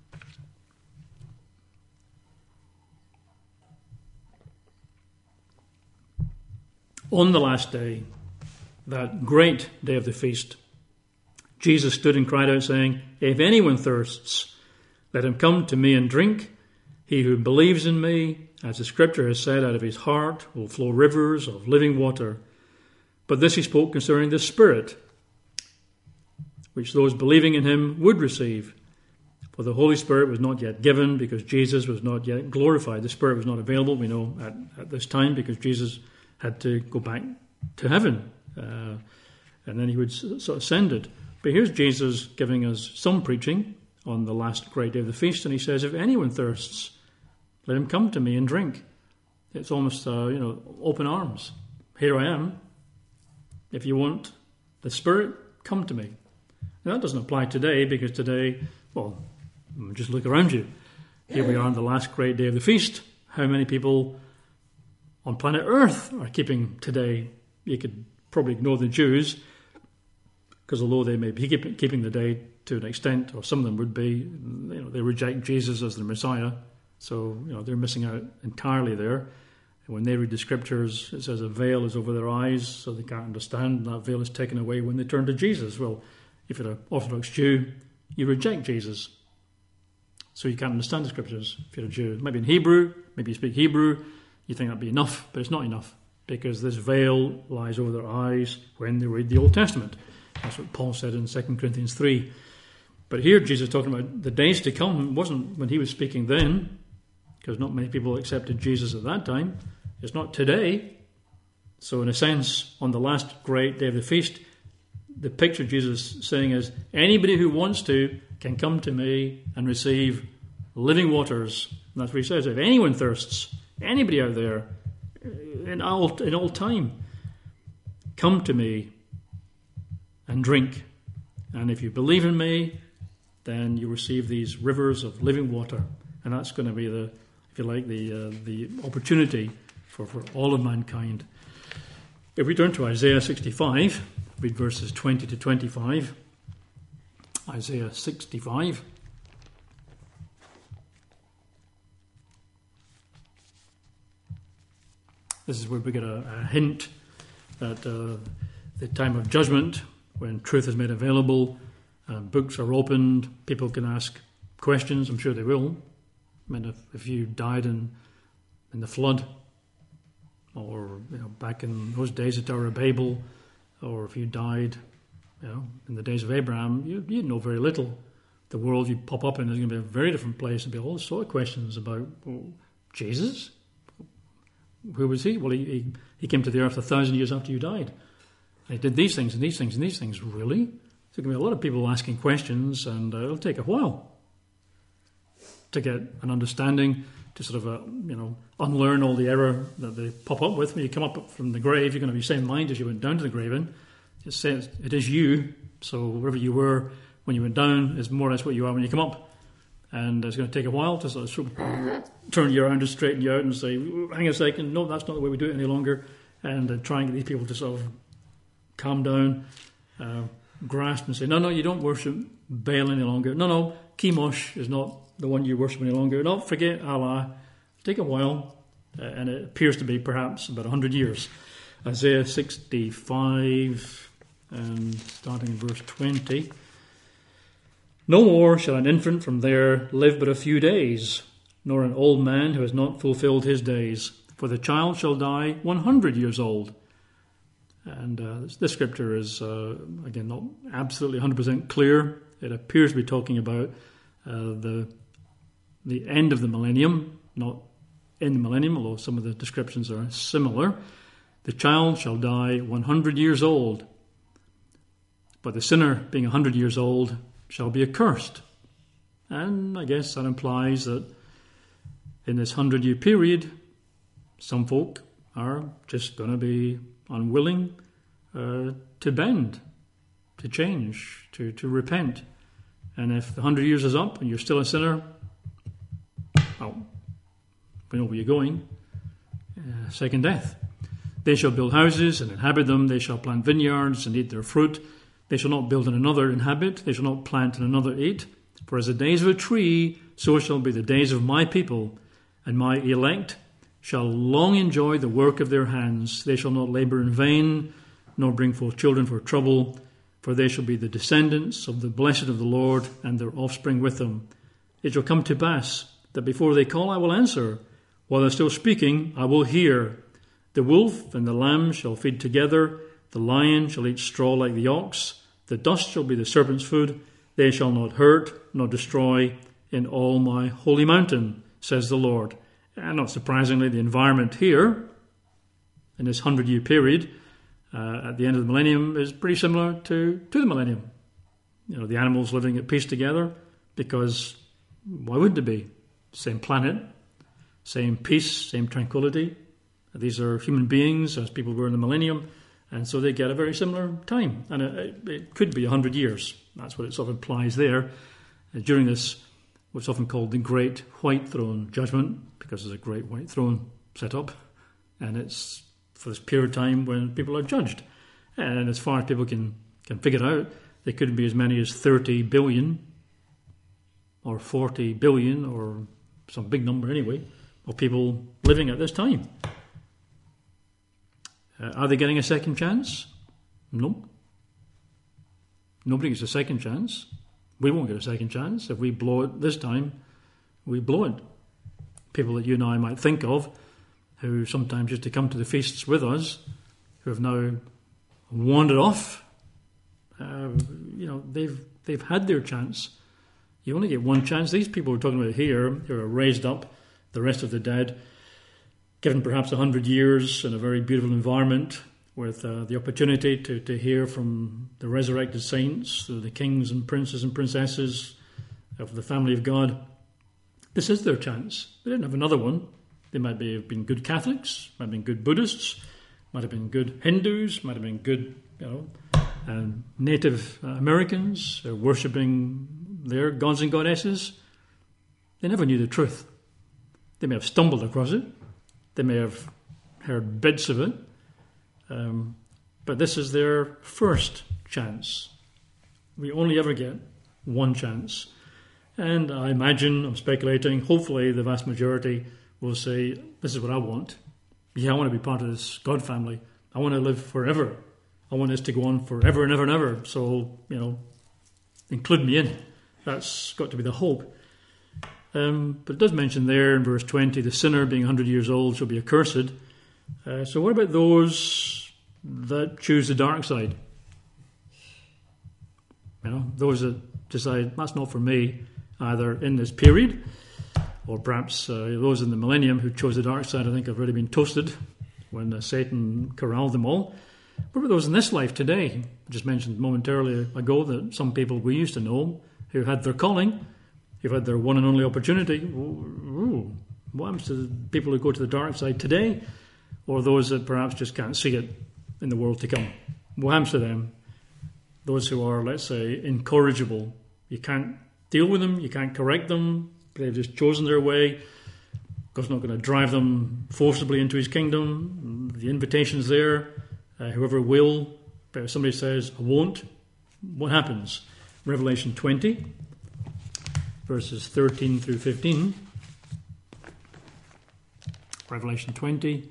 On the last day, that great day of the feast, Jesus stood and cried out, saying, "If anyone thirsts, let him come to me and drink. He who believes in me, as the scripture has said, out of his heart will flow rivers of living water." But this he spoke concerning the Spirit, which those believing in him would receive. For the Holy Spirit was not yet given, because Jesus was not yet glorified. The Spirit was not available, we know, at, at this time, because Jesus had to go back to heaven. Uh, and then he would sort of send it. But here's Jesus giving us some preaching on the last great day of the feast, and he says, "If anyone thirsts, let him come to me and drink." It's almost, uh, you know, open arms. Here I am. If you want the Spirit, come to me. Now, that doesn't apply today, because today, well, just look around you. Here we are on the last great day of the feast. How many people on planet Earth are keeping today? You could probably ignore the Jews, because although they may be keep, keeping the day to an extent, or some of them would be, you know, they reject Jesus as the Messiah, so you know they're missing out entirely there. And when they read the scriptures, it says a veil is over their eyes, so they can't understand. And that veil is taken away when they turn to Jesus. Well, if you're an Orthodox Jew, you reject Jesus, so you can't understand the scriptures. If you're a Jew, maybe in Hebrew, maybe you speak Hebrew, you think that'd be enough, but it's not enough, because this veil lies over their eyes when they read the Old Testament. That's what Paul said in Second Corinthians three. But here Jesus is talking about the days to come. It wasn't when he was speaking then, because not many people accepted Jesus at that time. It's not today. So in a sense, on the last great day of the feast, the picture Jesus is saying is, anybody who wants to can come to me and receive living waters. And that's what he says. If anyone thirsts, anybody out there, in all, in all time, come to me and drink. And if you believe in me, then you receive these rivers of living water. And that's going to be the, if you like, the uh, the opportunity for, for all of mankind. If we turn to Isaiah sixty-five, read verses twenty to twenty-five. Isaiah sixty-five. This is where we get a, a hint that uh, the time of judgment, when truth is made available, uh, books are opened, people can ask questions. I'm sure they will. I mean, if, if you died in in the flood, or you know, back in those days at Tower of Babel, or if you died, you know, in the days of Abraham, you you know very little. The world you pop up in is going to be a very different place, and be all sorts of questions about well, Jesus. Who was he? Well, he, he he came to the earth a thousand years after you died. And he did these things and these things and these things. Really? So there can be a lot of people asking questions, and uh, it'll take a while to get an understanding, to sort of, uh, you know, unlearn all the error that they pop up with. When you come up from the grave, you're going to be the same mind as you went down to the grave in. It says it is you, so wherever you were when you went down is more or less what you are when you come up. And it's going to take a while to sort of turn you around and straighten you out and say, hang a second, no, that's not the way we do it any longer. And uh, try and get these people to sort of calm down, uh, grasp and say, no, no, you don't worship Baal any longer. No, no, Chemosh is not the one you worship any longer. No, forget Allah. Take a while, uh, and it appears to be perhaps about one hundred years. Isaiah sixty-five, and starting in verse twenty. No more shall an infant from there live but a few days, nor an old man who has not fulfilled his days. For the child shall die one hundred years old. And uh, this, this scripture is, uh, again, not absolutely one hundred percent clear. It appears to be talking about uh, the the end of the millennium, not in the millennium, although some of the descriptions are similar. The child shall die one hundred years old, but the sinner, being one hundred years old, shall be accursed. And I guess that implies that in this hundred-year period, some folk are just going to be unwilling uh, to bend, to change, to, to repent. And if the hundred years is up and you're still a sinner, Well, we know where you're going. Uh, second death. They shall build houses and inhabit them. They shall plant vineyards and eat their fruit. They shall not build and another inhabit. They shall not plant and another eat. For as the days of a tree, so shall be the days of my people, and my elect shall long enjoy the work of their hands. They shall not labor in vain, nor bring forth children for trouble, for they shall be the descendants of the blessed of the Lord, and their offspring with them. It shall come to pass that before they call, I will answer. While they're still speaking, I will hear. The wolf and the lamb shall feed together. The lion shall eat straw like the ox. The dust shall be the serpent's food. They shall not hurt nor destroy in all my holy mountain, says the Lord. And not surprisingly, the environment here, in this hundred-year period, uh, at the end of the millennium, is pretty similar to, to the millennium. You know, the animals living at peace together, because why wouldn't it be? Same planet, same peace, same tranquility. These are human beings, as people were in the millennium, and so they get a very similar time. And it, it could be a hundred years. That's what it sort of implies there. Uh, during this, what's often called the Great White Throne Judgment, because there's a Great White Throne set up, and it's for this period of time when people are judged. And as far as people can, can figure out, there could be as many as thirty billion, or forty billion, or some big number anyway, of people living at this time. Uh, are they getting a second chance? No. Nobody gets a second chance. We won't get a second chance. If we blow it this time, we blow it. People that you and I might think of, who sometimes used to come to the feasts with us, who have now wandered off, uh, you know, they've they've had their chance. You only get one chance. These people we're talking about here, who are raised up, the rest of the dead, given perhaps a hundred years in a very beautiful environment, with uh, the opportunity to, to hear from the resurrected saints, the kings and princes and princesses of the family of God. This is their chance. They didn't have another one. They might be, have been good Catholics, might have been good Buddhists, might have been good Hindus, might have been good, you know, um, Native Americans uh, worshipping their gods and goddesses. They never knew the truth. They may have stumbled across it. They may have heard bits of it. Um, but this is their first chance. We only ever get one chance. And I imagine, I'm speculating, hopefully the vast majority will say, this is what I want. Yeah, I want to be part of this God family. I want to live forever. I want this to go on forever and ever and ever. So, you know, include me in. That's got to be the hope. Um, but it does mention there in verse twenty, the sinner being one hundred years old shall be accursed. Uh, so what about those that choose the dark side? You know, those that decide, that's not for me, either in this period, or perhaps uh, those in the millennium who chose the dark side, I think, have already been toasted when uh, Satan corralled them all. What about those in this life today? I just mentioned momentarily ago that some people we used to know who had their calling, who had their one and only opportunity. Ooh, what happens to the people who go to the dark side today, or those that perhaps just can't see it in the world to come? What happens to them? Those who are, let's say, incorrigible. You can't deal with them, you can't correct them, they've just chosen their way. God's not going to drive them forcibly into his kingdom. The invitation's there. Uh, whoever will, but if somebody says, I won't, what happens? Revelation twenty, verses thirteen through fifteen. Revelation twenty.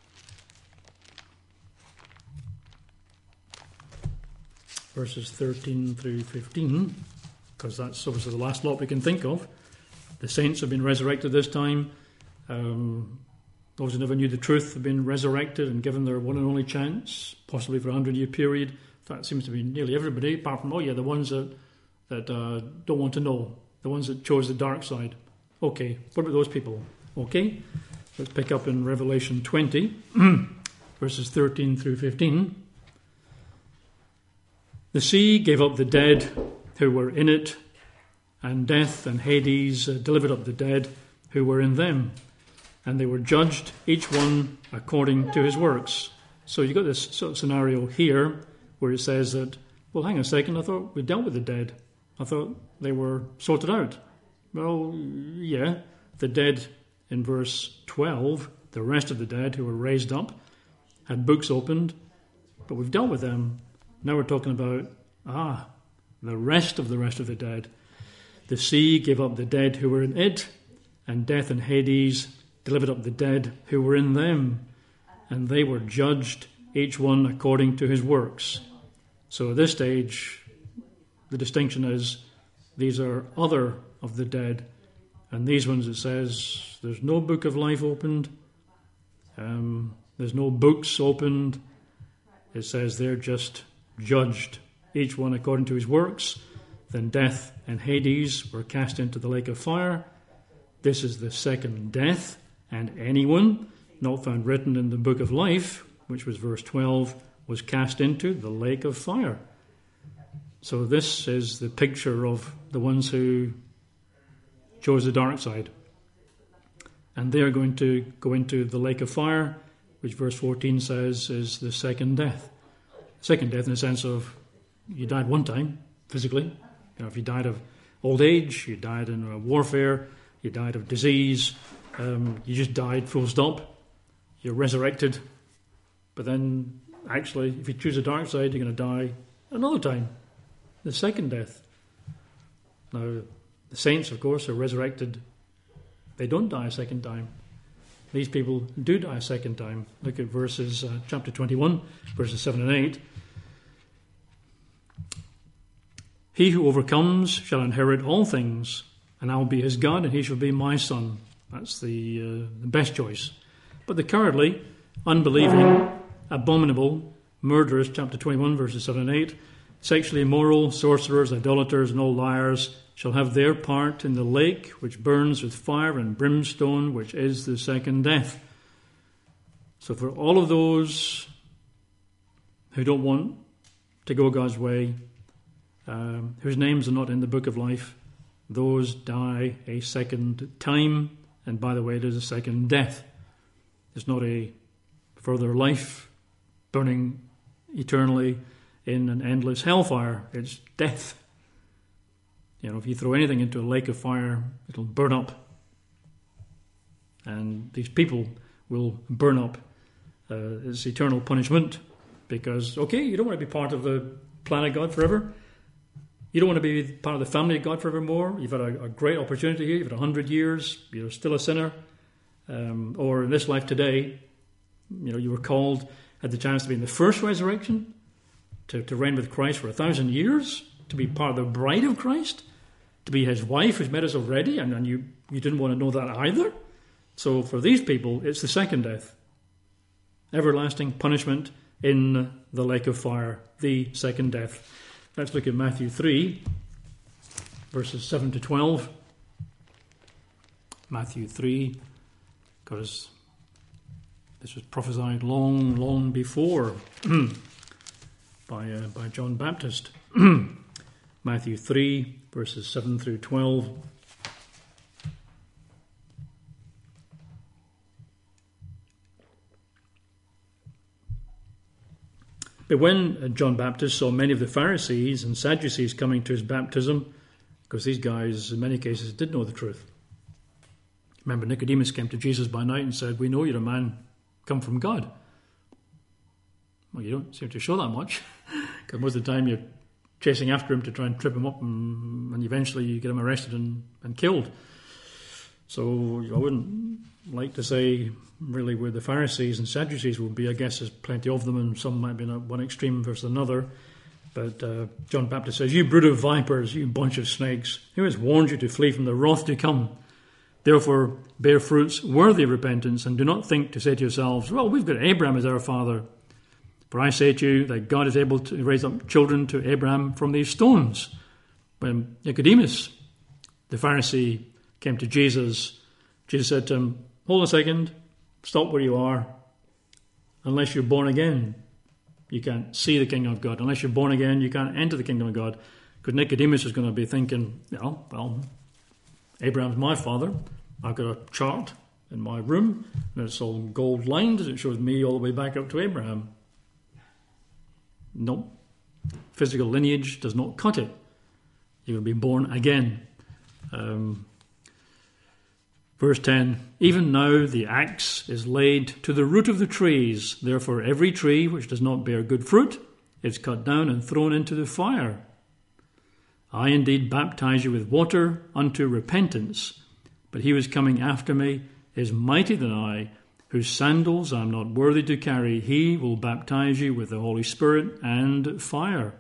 Verses thirteen through fifteen, because that's obviously the last lot we can think of. The saints have been resurrected this time. Um, those who never knew the truth have been resurrected and given their one and only chance, possibly for a hundred-year period. That seems to be nearly everybody, apart from, oh yeah, the ones that, that uh, don't want to know, the ones that chose the dark side. Okay, what about those people? Okay, let's pick up in Revelation twenty, verses thirteen through fifteen. The sea gave up the dead who were in it, and death and Hades uh, delivered up the dead who were in them. And they were judged, each one according to his works. So you've got this sort of scenario here where it says that, well, hang on a second, I thought we dealt with the dead. I thought they were sorted out. Well, yeah, the dead in verse twelve, the rest of the dead who were raised up, had books opened, but we've dealt with them. Now we're talking about, ah, the rest of the rest of the dead. The sea gave up the dead who were in it, and death and Hades delivered up the dead who were in them, and they were judged, each one according to his works. So at this stage, the distinction is these are other of the dead, and these ones it says there's no book of life opened, um, there's no books opened. It says they're just judged, each one according to his works. Then death and Hades were cast into the lake of fire. This is the second death, and anyone not found written in the book of life, which was verse twelve, was cast into the lake of fire. So this is the picture of the ones who chose the dark side. And they are going to go into the lake of fire, which verse fourteen says is the second death. Second death in the sense of you died one time, physically. You know, if you died of old age, you died in warfare, you died of disease, um, you just died full stop. You're resurrected. But then, actually, if you choose the dark side, you're going to die another time. The second death. Now, the saints, of course, are resurrected. They don't die a second time. These people do die a second time. Look at verses, uh, chapter twenty-one, verses seven and eight. He who overcomes shall inherit all things, and I will be his God, and he shall be my son. That's the, uh, the best choice. But the cowardly, unbelieving, abominable, murderers, chapter twenty-one, verses seven and eight, sexually immoral, sorcerers, idolaters, and all liars shall have their part in the lake which burns with fire and brimstone, which is the second death. So for all of those who don't want to go God's way, um, whose names are not in the book of life, those die a second time. And by the way, it is a second death. It's not a further life burning eternally in an endless hellfire. It's death. You know, if you throw anything into a lake of fire, it'll burn up. And these people will burn up. Uh, it's eternal punishment because, okay, you don't want to be part of the plan of God forever. You don't want to be part of the family of God forevermore. You've had a, a great opportunity here. You've had a hundred years. You're still a sinner. Um, or in this life today, you know, you were called, had the chance to be in the first resurrection, to, to reign with Christ for a thousand years, to be part of the bride of Christ, to be his wife who's met us already, and, and you, you didn't want to know that either. So for these people, it's the second death. Everlasting punishment in the lake of fire, the second death. Let's look at Matthew three, verses seven to twelve. Matthew three, because this was prophesied long, long before by, uh, by John Baptist. Matthew three, verses seven through twelve. But when John Baptist saw many of the Pharisees and Sadducees coming to his baptism, because these guys, in many cases, did know the truth. Remember, Nicodemus came to Jesus by night and said, "We know you're a man come from God." Well, you don't seem to show that much, because most of the time you're chasing after him to try and trip him up, and, and eventually you get him arrested and, and killed. So I wouldn't like to say really where the Pharisees and Sadducees will be. I guess there's plenty of them, and some might be in one extreme versus another. But uh, John Baptist says, "You brood of vipers, you bunch of snakes, who has warned you to flee from the wrath to come? Therefore bear fruits worthy of repentance, and do not think to say to yourselves, well, we've got Abraham as our father. For I say to you that God is able to raise up children to Abraham from these stones." When Nicodemus, the Pharisee, came to Jesus, Jesus said to him, "Hold a second, stop where you are. Unless you're born again, you can't see the kingdom of God. Unless you're born again, you can't enter the kingdom of God." Because Nicodemus is going to be thinking, you know, well, Abraham's my father. I've got a chart in my room, and it's all gold lined. It shows me all the way back up to Abraham. No. Physical lineage does not cut it. You're going to be born again. Um, Verse ten, even now the axe is laid to the root of the trees. Therefore every tree which does not bear good fruit is cut down and thrown into the fire. I indeed baptize you with water unto repentance, but he who is coming after me is mightier than I, whose sandals I am not worthy to carry. He will baptize you with the Holy Spirit and fire.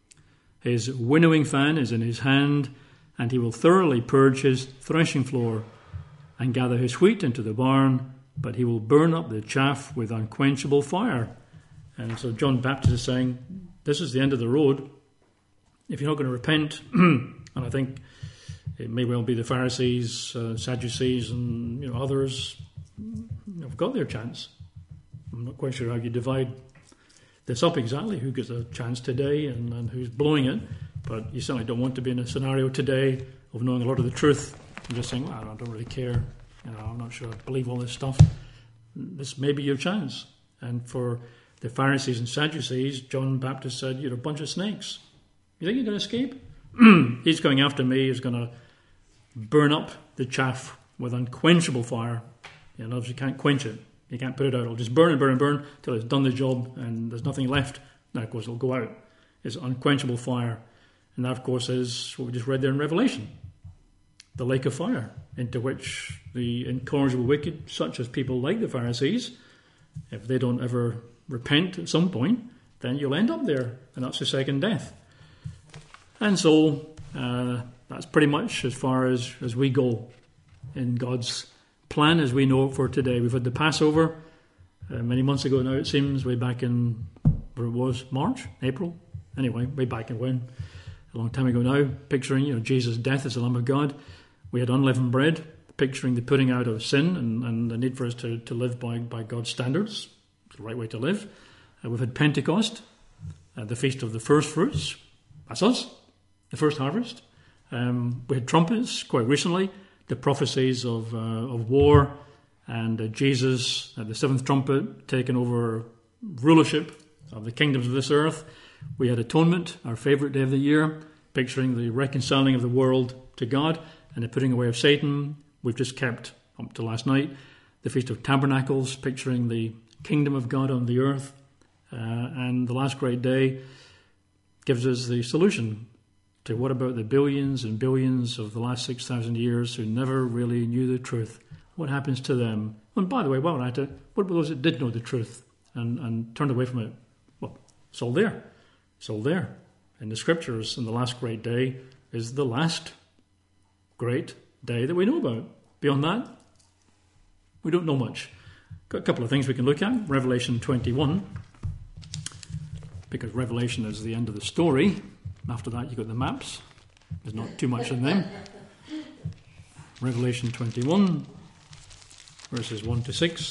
His winnowing fan is in his hand, and he will thoroughly purge his threshing floor and gather his wheat into the barn, but he will burn up the chaff with unquenchable fire. And so John Baptist is saying, this is the end of the road. If you're not going to repent, and I think it may well be the Pharisees, uh, Sadducees, and you know others have got their chance. I'm not quite sure how you divide this up exactly, who gets a chance today and, and who's blowing it, but you certainly don't want to be in a scenario today of knowing a lot of the truth and just saying, well, I don't really care, you know, I'm not sure I believe all this stuff. This may be your chance. And for the Pharisees and Sadducees, John Baptist said, you're a bunch of snakes. You think you're going to escape? He's going after me, he's going to burn up the chaff with unquenchable fire. You know, you can't quench it. You can't put it out. It'll just burn and burn and burn till it's done the job and there's nothing left. Now, of course, it'll go out. It's unquenchable fire. And that, of course, is what we just read there in Revelation. The lake of fire, into which the incorrigible wicked, such as people like the Pharisees, if they don't ever repent at some point, then you'll end up there. And that's the second death. And so uh, that's pretty much as far as, as we go in God's plan as we know it for today. We've had the Passover uh, many months ago now, it seems, way back in, where it was, March, April? Anyway, way back in when? A long time ago now, picturing, you know, Jesus' death as the Lamb of God. We had unleavened bread, picturing the putting out of sin and, and the need for us to, to live by, by God's standards. It's the right way to live. Uh, we've had Pentecost, uh, the Feast of the First Fruits. That's us, the first harvest. Um, we had trumpets quite recently, the prophecies of uh, of war, and uh, Jesus at the seventh trumpet taking over rulership of the kingdoms of this earth. We had atonement, our favourite day of the year, picturing the reconciling of the world to God and the putting away of Satan. We've just kept, up to last night, the Feast of Tabernacles, picturing the kingdom of God on the earth. Uh, and the last great day gives us the solution to what about the billions and billions of the last six thousand years who never really knew the truth? What happens to them? And by the way, while we're at it, what about those that did know the truth and, and turned away from it? Well, it's all there. It's all there. In the scriptures, and the last great day is the last great day that we know about. Beyond that, we don't know much. Got a couple of things we can look at. Revelation twenty-one, because Revelation is the end of the story. After that, you've got the maps. There's not too much in them. Revelation twenty-one, verses one to six.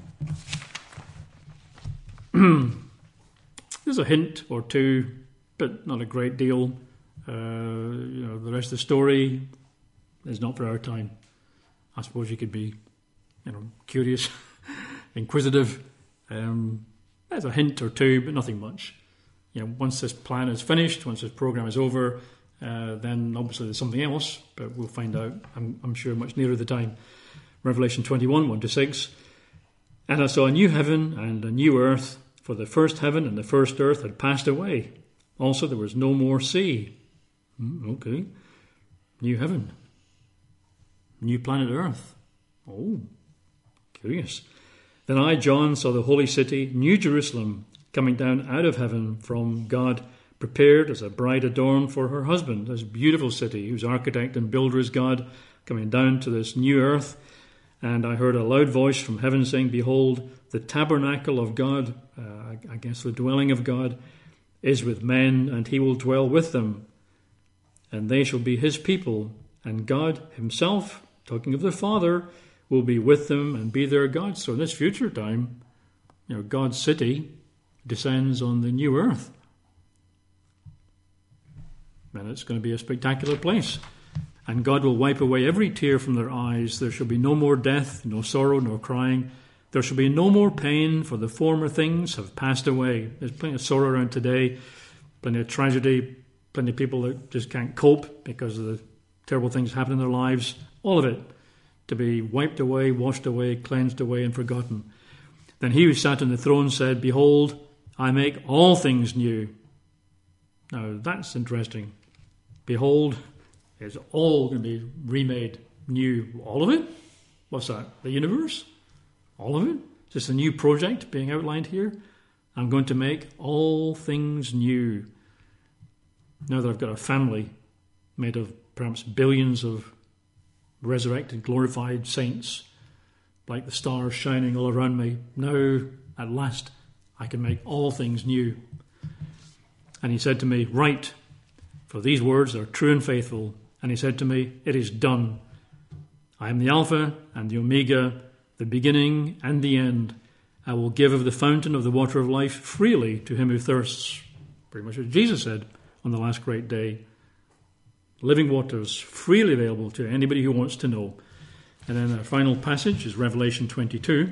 There's a hint or two, but not a great deal. Uh, you know, the rest of the story is not for our time. I suppose you could be, you know, curious, inquisitive. Um, there's a hint or two, but nothing much. You know, once this plan is finished, once this program is over, uh, then obviously there's something else, but we'll find out, I'm, I'm sure, much nearer the time. Revelation twenty-one, one to six. And I saw a new heaven and a new earth, for the first heaven and the first earth had passed away. Also there was no more sea. Mm, okay. New heaven. New planet Earth. Oh, curious. Then I, John, saw the holy city, New Jerusalem, coming down out of heaven from God, prepared as a bride adorned for her husband. This beautiful city, whose architect and builder is God, coming down to this new earth. And I heard a loud voice from heaven saying, behold, the tabernacle of God, uh, I guess the dwelling of God, is with men, and he will dwell with them. And they shall be his people, and God himself, talking of the Father, will be with them and be their God. So in this future time, you know, God's city descends on the new earth. And it's going to be a spectacular place. And God will wipe away every tear from their eyes. There shall be no more death, no sorrow, nor crying. There shall be no more pain, for the former things have passed away. There's plenty of sorrow around today, plenty of tragedy, plenty of people that just can't cope because of the terrible things happening in their lives. All of it to be wiped away, washed away, cleansed away, and forgotten. Then he who sat on the throne said, Behold, I make all things new. Now that's interesting. Behold, it's all going to be remade new. All of it? What's that? The universe? All of it? Just a new project being outlined here? I'm going to make all things new. Now that I've got a family made of perhaps billions of resurrected, glorified saints, like the stars shining all around me, now, at last, I can make all things new. And he said to me, Write, for these words are true and faithful. And he said to me, It is done. I am the Alpha and the Omega, the beginning and the end. I will give of the fountain of the water of life freely to him who thirsts. Pretty much what Jesus said on the last great day. Living waters freely available to anybody who wants to know. And then our final passage is Revelation twenty-two.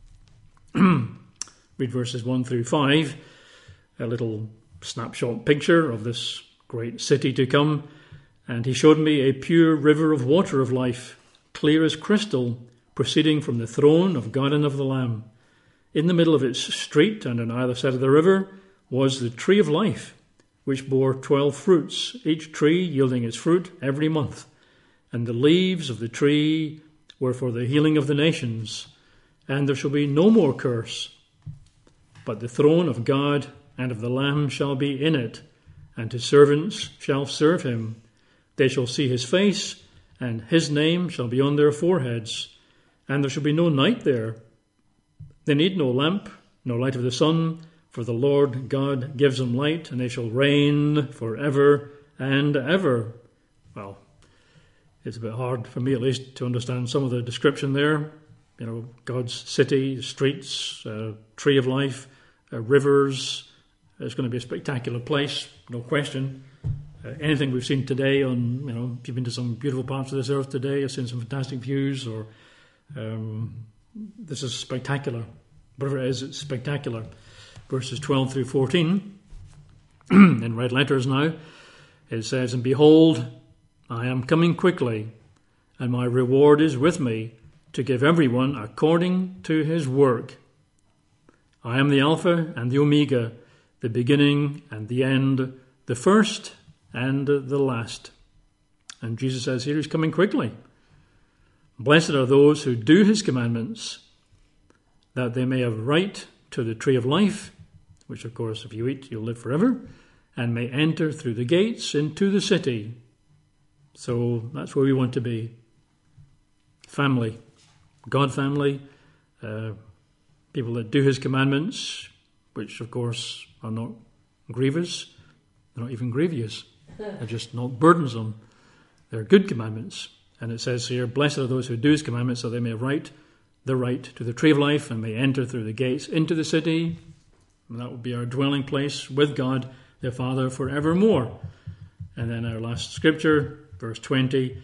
Read verses one through five. A little snapshot picture of this great city to come. And he showed me a pure river of water of life, clear as crystal, proceeding from the throne of God and of the Lamb. In the middle of its street and on either side of the river was the tree of life, which bore twelve fruits, each tree yielding its fruit every month. And the leaves of the tree were for the healing of the nations. And there shall be no more curse, but the throne of God and of the Lamb shall be in it, and his servants shall serve him. They shall see his face, and his name shall be on their foreheads. And there shall be no night there. They need no lamp, no light of the sun, for the Lord God gives them light, and they shall reign forever and ever. Well, it's a bit hard for me at least to understand some of the description there. You know, God's city, streets, uh, tree of life, uh, rivers. It's going to be a spectacular place, no question. Uh, anything we've seen today on, you know, if you've been to some beautiful parts of this earth today, you've seen some fantastic views, or um, this is spectacular. Whatever it is, it's spectacular. Verses twelve through fourteen, in red letters now, it says, And behold, I am coming quickly, and my reward is with me, to give everyone according to his work. I am the Alpha and the Omega, the beginning and the end, the first and the last. And Jesus says here he's coming quickly. Blessed are those who do his commandments, that they may have right to the tree of life, which of course if you eat you'll live forever, and may enter through the gates into the city. So that's where we want to be. Family, God family, uh, people that do his commandments, which of course are not grievous, they're not even grievous, they're just not burdensome. They're good commandments. And it says here, Blessed are those who do his commandments, so they may have right, the right to the tree of life, and may enter through the gates into the city. And that will be our dwelling place with God the Father forevermore. And then our last scripture, verse twenty,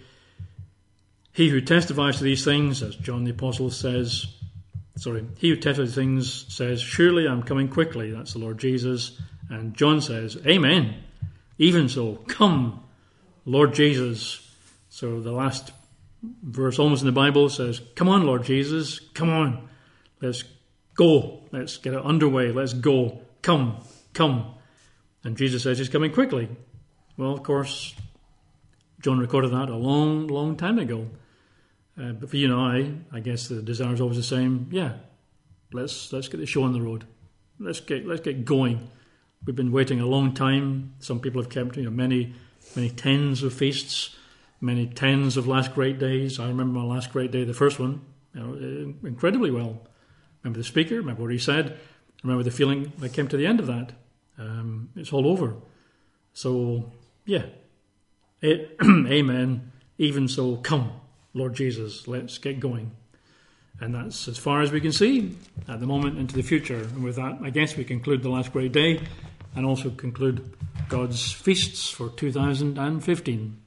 He who testifies to these things, as John the Apostle says, sorry, he who testifies to these things says, Surely I'm coming quickly. That's the Lord Jesus. And John says, Amen. Even so, come, Lord Jesus. So the last verse almost in the Bible says, Come on, Lord Jesus, come on. Let's go. Let's get it underway. Let's go. Come, come. And Jesus says he's coming quickly. Well, of course, John recorded that a long, long time ago. Uh, but for you and I, I guess the desire is always the same. Yeah, let's let's get the show on the road. Let's get let's get going. We've been waiting a long time. Some people have kept, you know, many many tens of feasts, many tens of last great days. I remember my last great day, the first one, you know, incredibly well. Remember the speaker. Remember what he said. Remember the feeling that came to the end of that. Um, it's all over. So yeah, it, amen. Even so, come, Lord Jesus, let's get going. And that's as far as we can see at the moment into the future. And with that, I guess we conclude the last great day and also conclude God's feasts for two thousand fifteen.